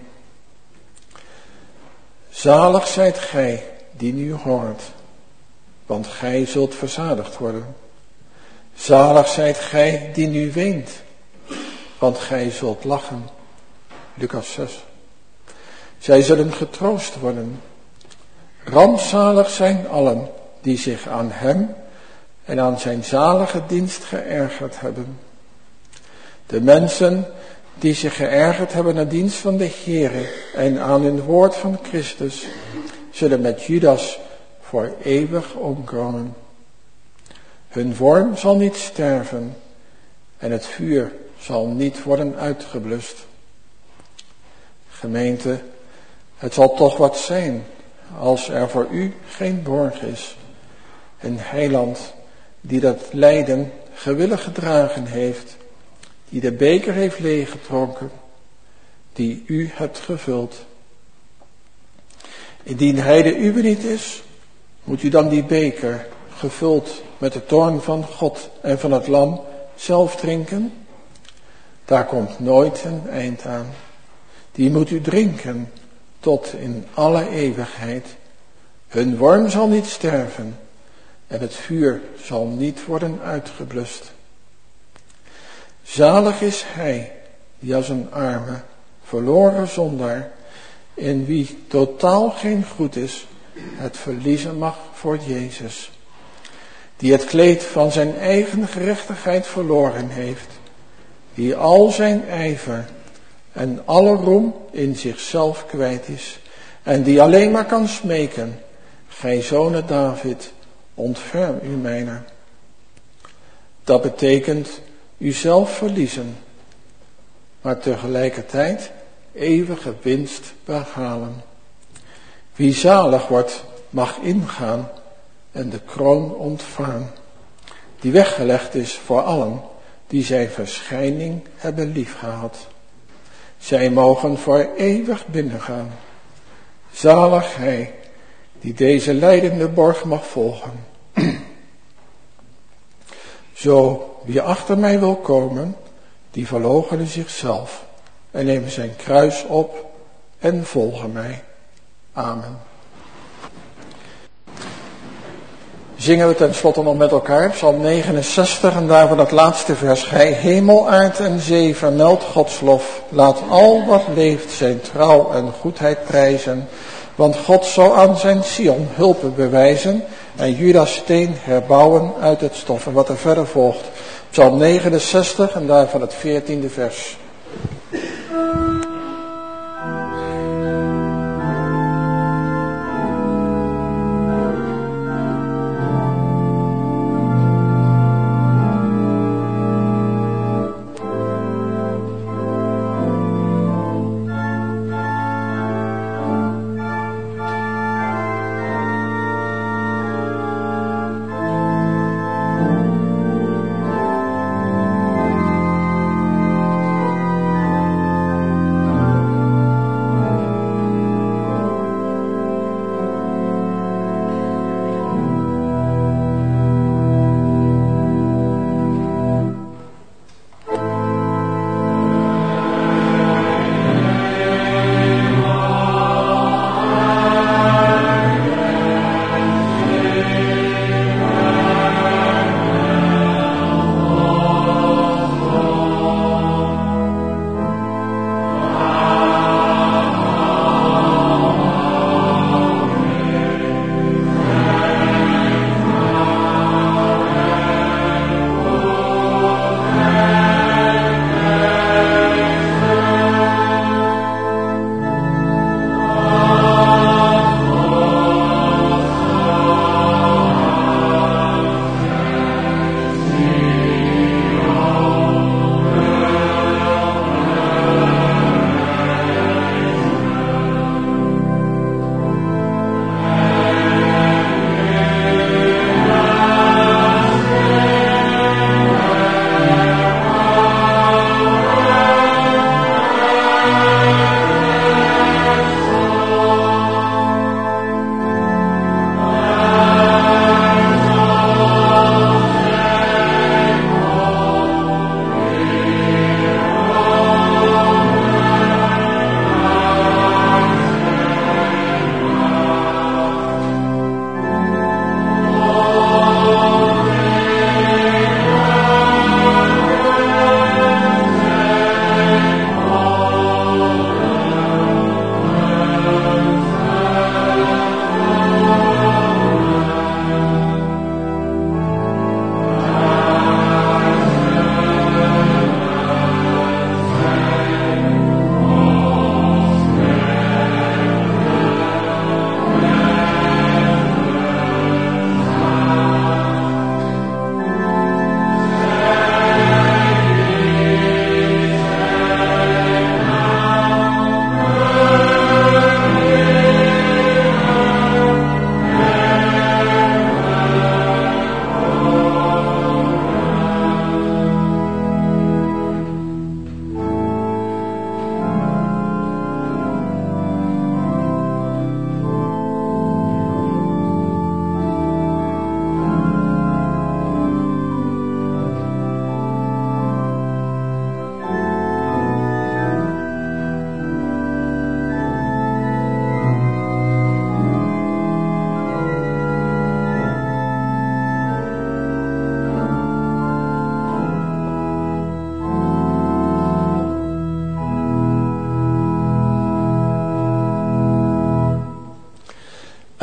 Zalig zijt gij die nu hoort, want gij zult verzadigd worden. Zalig zijt gij die nu weent, want gij zult lachen. Lucas zes. Zij zullen getroost worden. Rampzalig zijn allen die zich aan hem en aan zijn zalige dienst geërgerd hebben. De mensen die zich geërgerd hebben aan de dienst van de Heere en aan hun woord van Christus, zullen met Judas voor eeuwig omkomen. Hun worm zal niet sterven en het vuur zal niet worden uitgeblust. Gemeente, het zal toch wat zijn als er voor u geen borg is. Een heiland die dat lijden gewillig gedragen heeft, die de beker heeft leeggetrokken, die u hebt gevuld. Indien hij de uwe niet is, moet u dan die beker, gevuld met de toorn van God en van het lam, zelf drinken? Daar komt nooit een eind aan. Die moet u drinken tot in alle eeuwigheid. Hun worm zal niet sterven en het vuur zal niet worden uitgeblust. Zalig is hij die als een arme, verloren zondaar, in wie totaal geen goed is, het verliezen mag voor Jezus. Die het kleed van zijn eigen gerechtigheid verloren heeft. Die al zijn ijver en alle roem in zichzelf kwijt is. En die alleen maar kan smeken: gij zonen David, ontferm u mijner. Dat betekent uzelf verliezen, maar tegelijkertijd eeuwige winst behalen. Wie zalig wordt, mag ingaan en de kroon ontvangen, die weggelegd is voor allen die zijn verschijning hebben liefgehad. Zij mogen voor eeuwig binnengaan. Zalig hij die deze lijdende borg mag volgen. Zo, wie achter mij wil komen, die verloochene zichzelf en nemen zijn kruis op en volgen mij. Amen. Zingen we tenslotte nog met elkaar Psalm negenenzestig en daarvan het laatste vers. Gij hemel, aard en zee, vermeld Gods lof. Laat al wat leeft zijn trouw en goedheid prijzen. Want God zal aan zijn Sion hulpen bewijzen en Juda's steen herbouwen uit het stof. En wat er verder volgt. Psalm negenenzestig en daarvan het veertiende vers.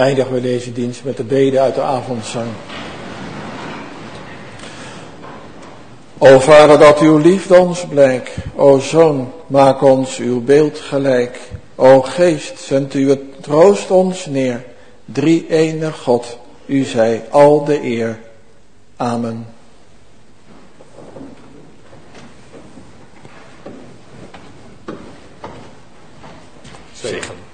eindigen we deze dienst met de bede uit de avondzang. O Vader, dat uw liefde ons blijkt. O Zoon, maak ons uw beeld gelijk. O Geest, zend uw troost ons neer. Drie-enig God, u zij al de eer. Amen. Zegen.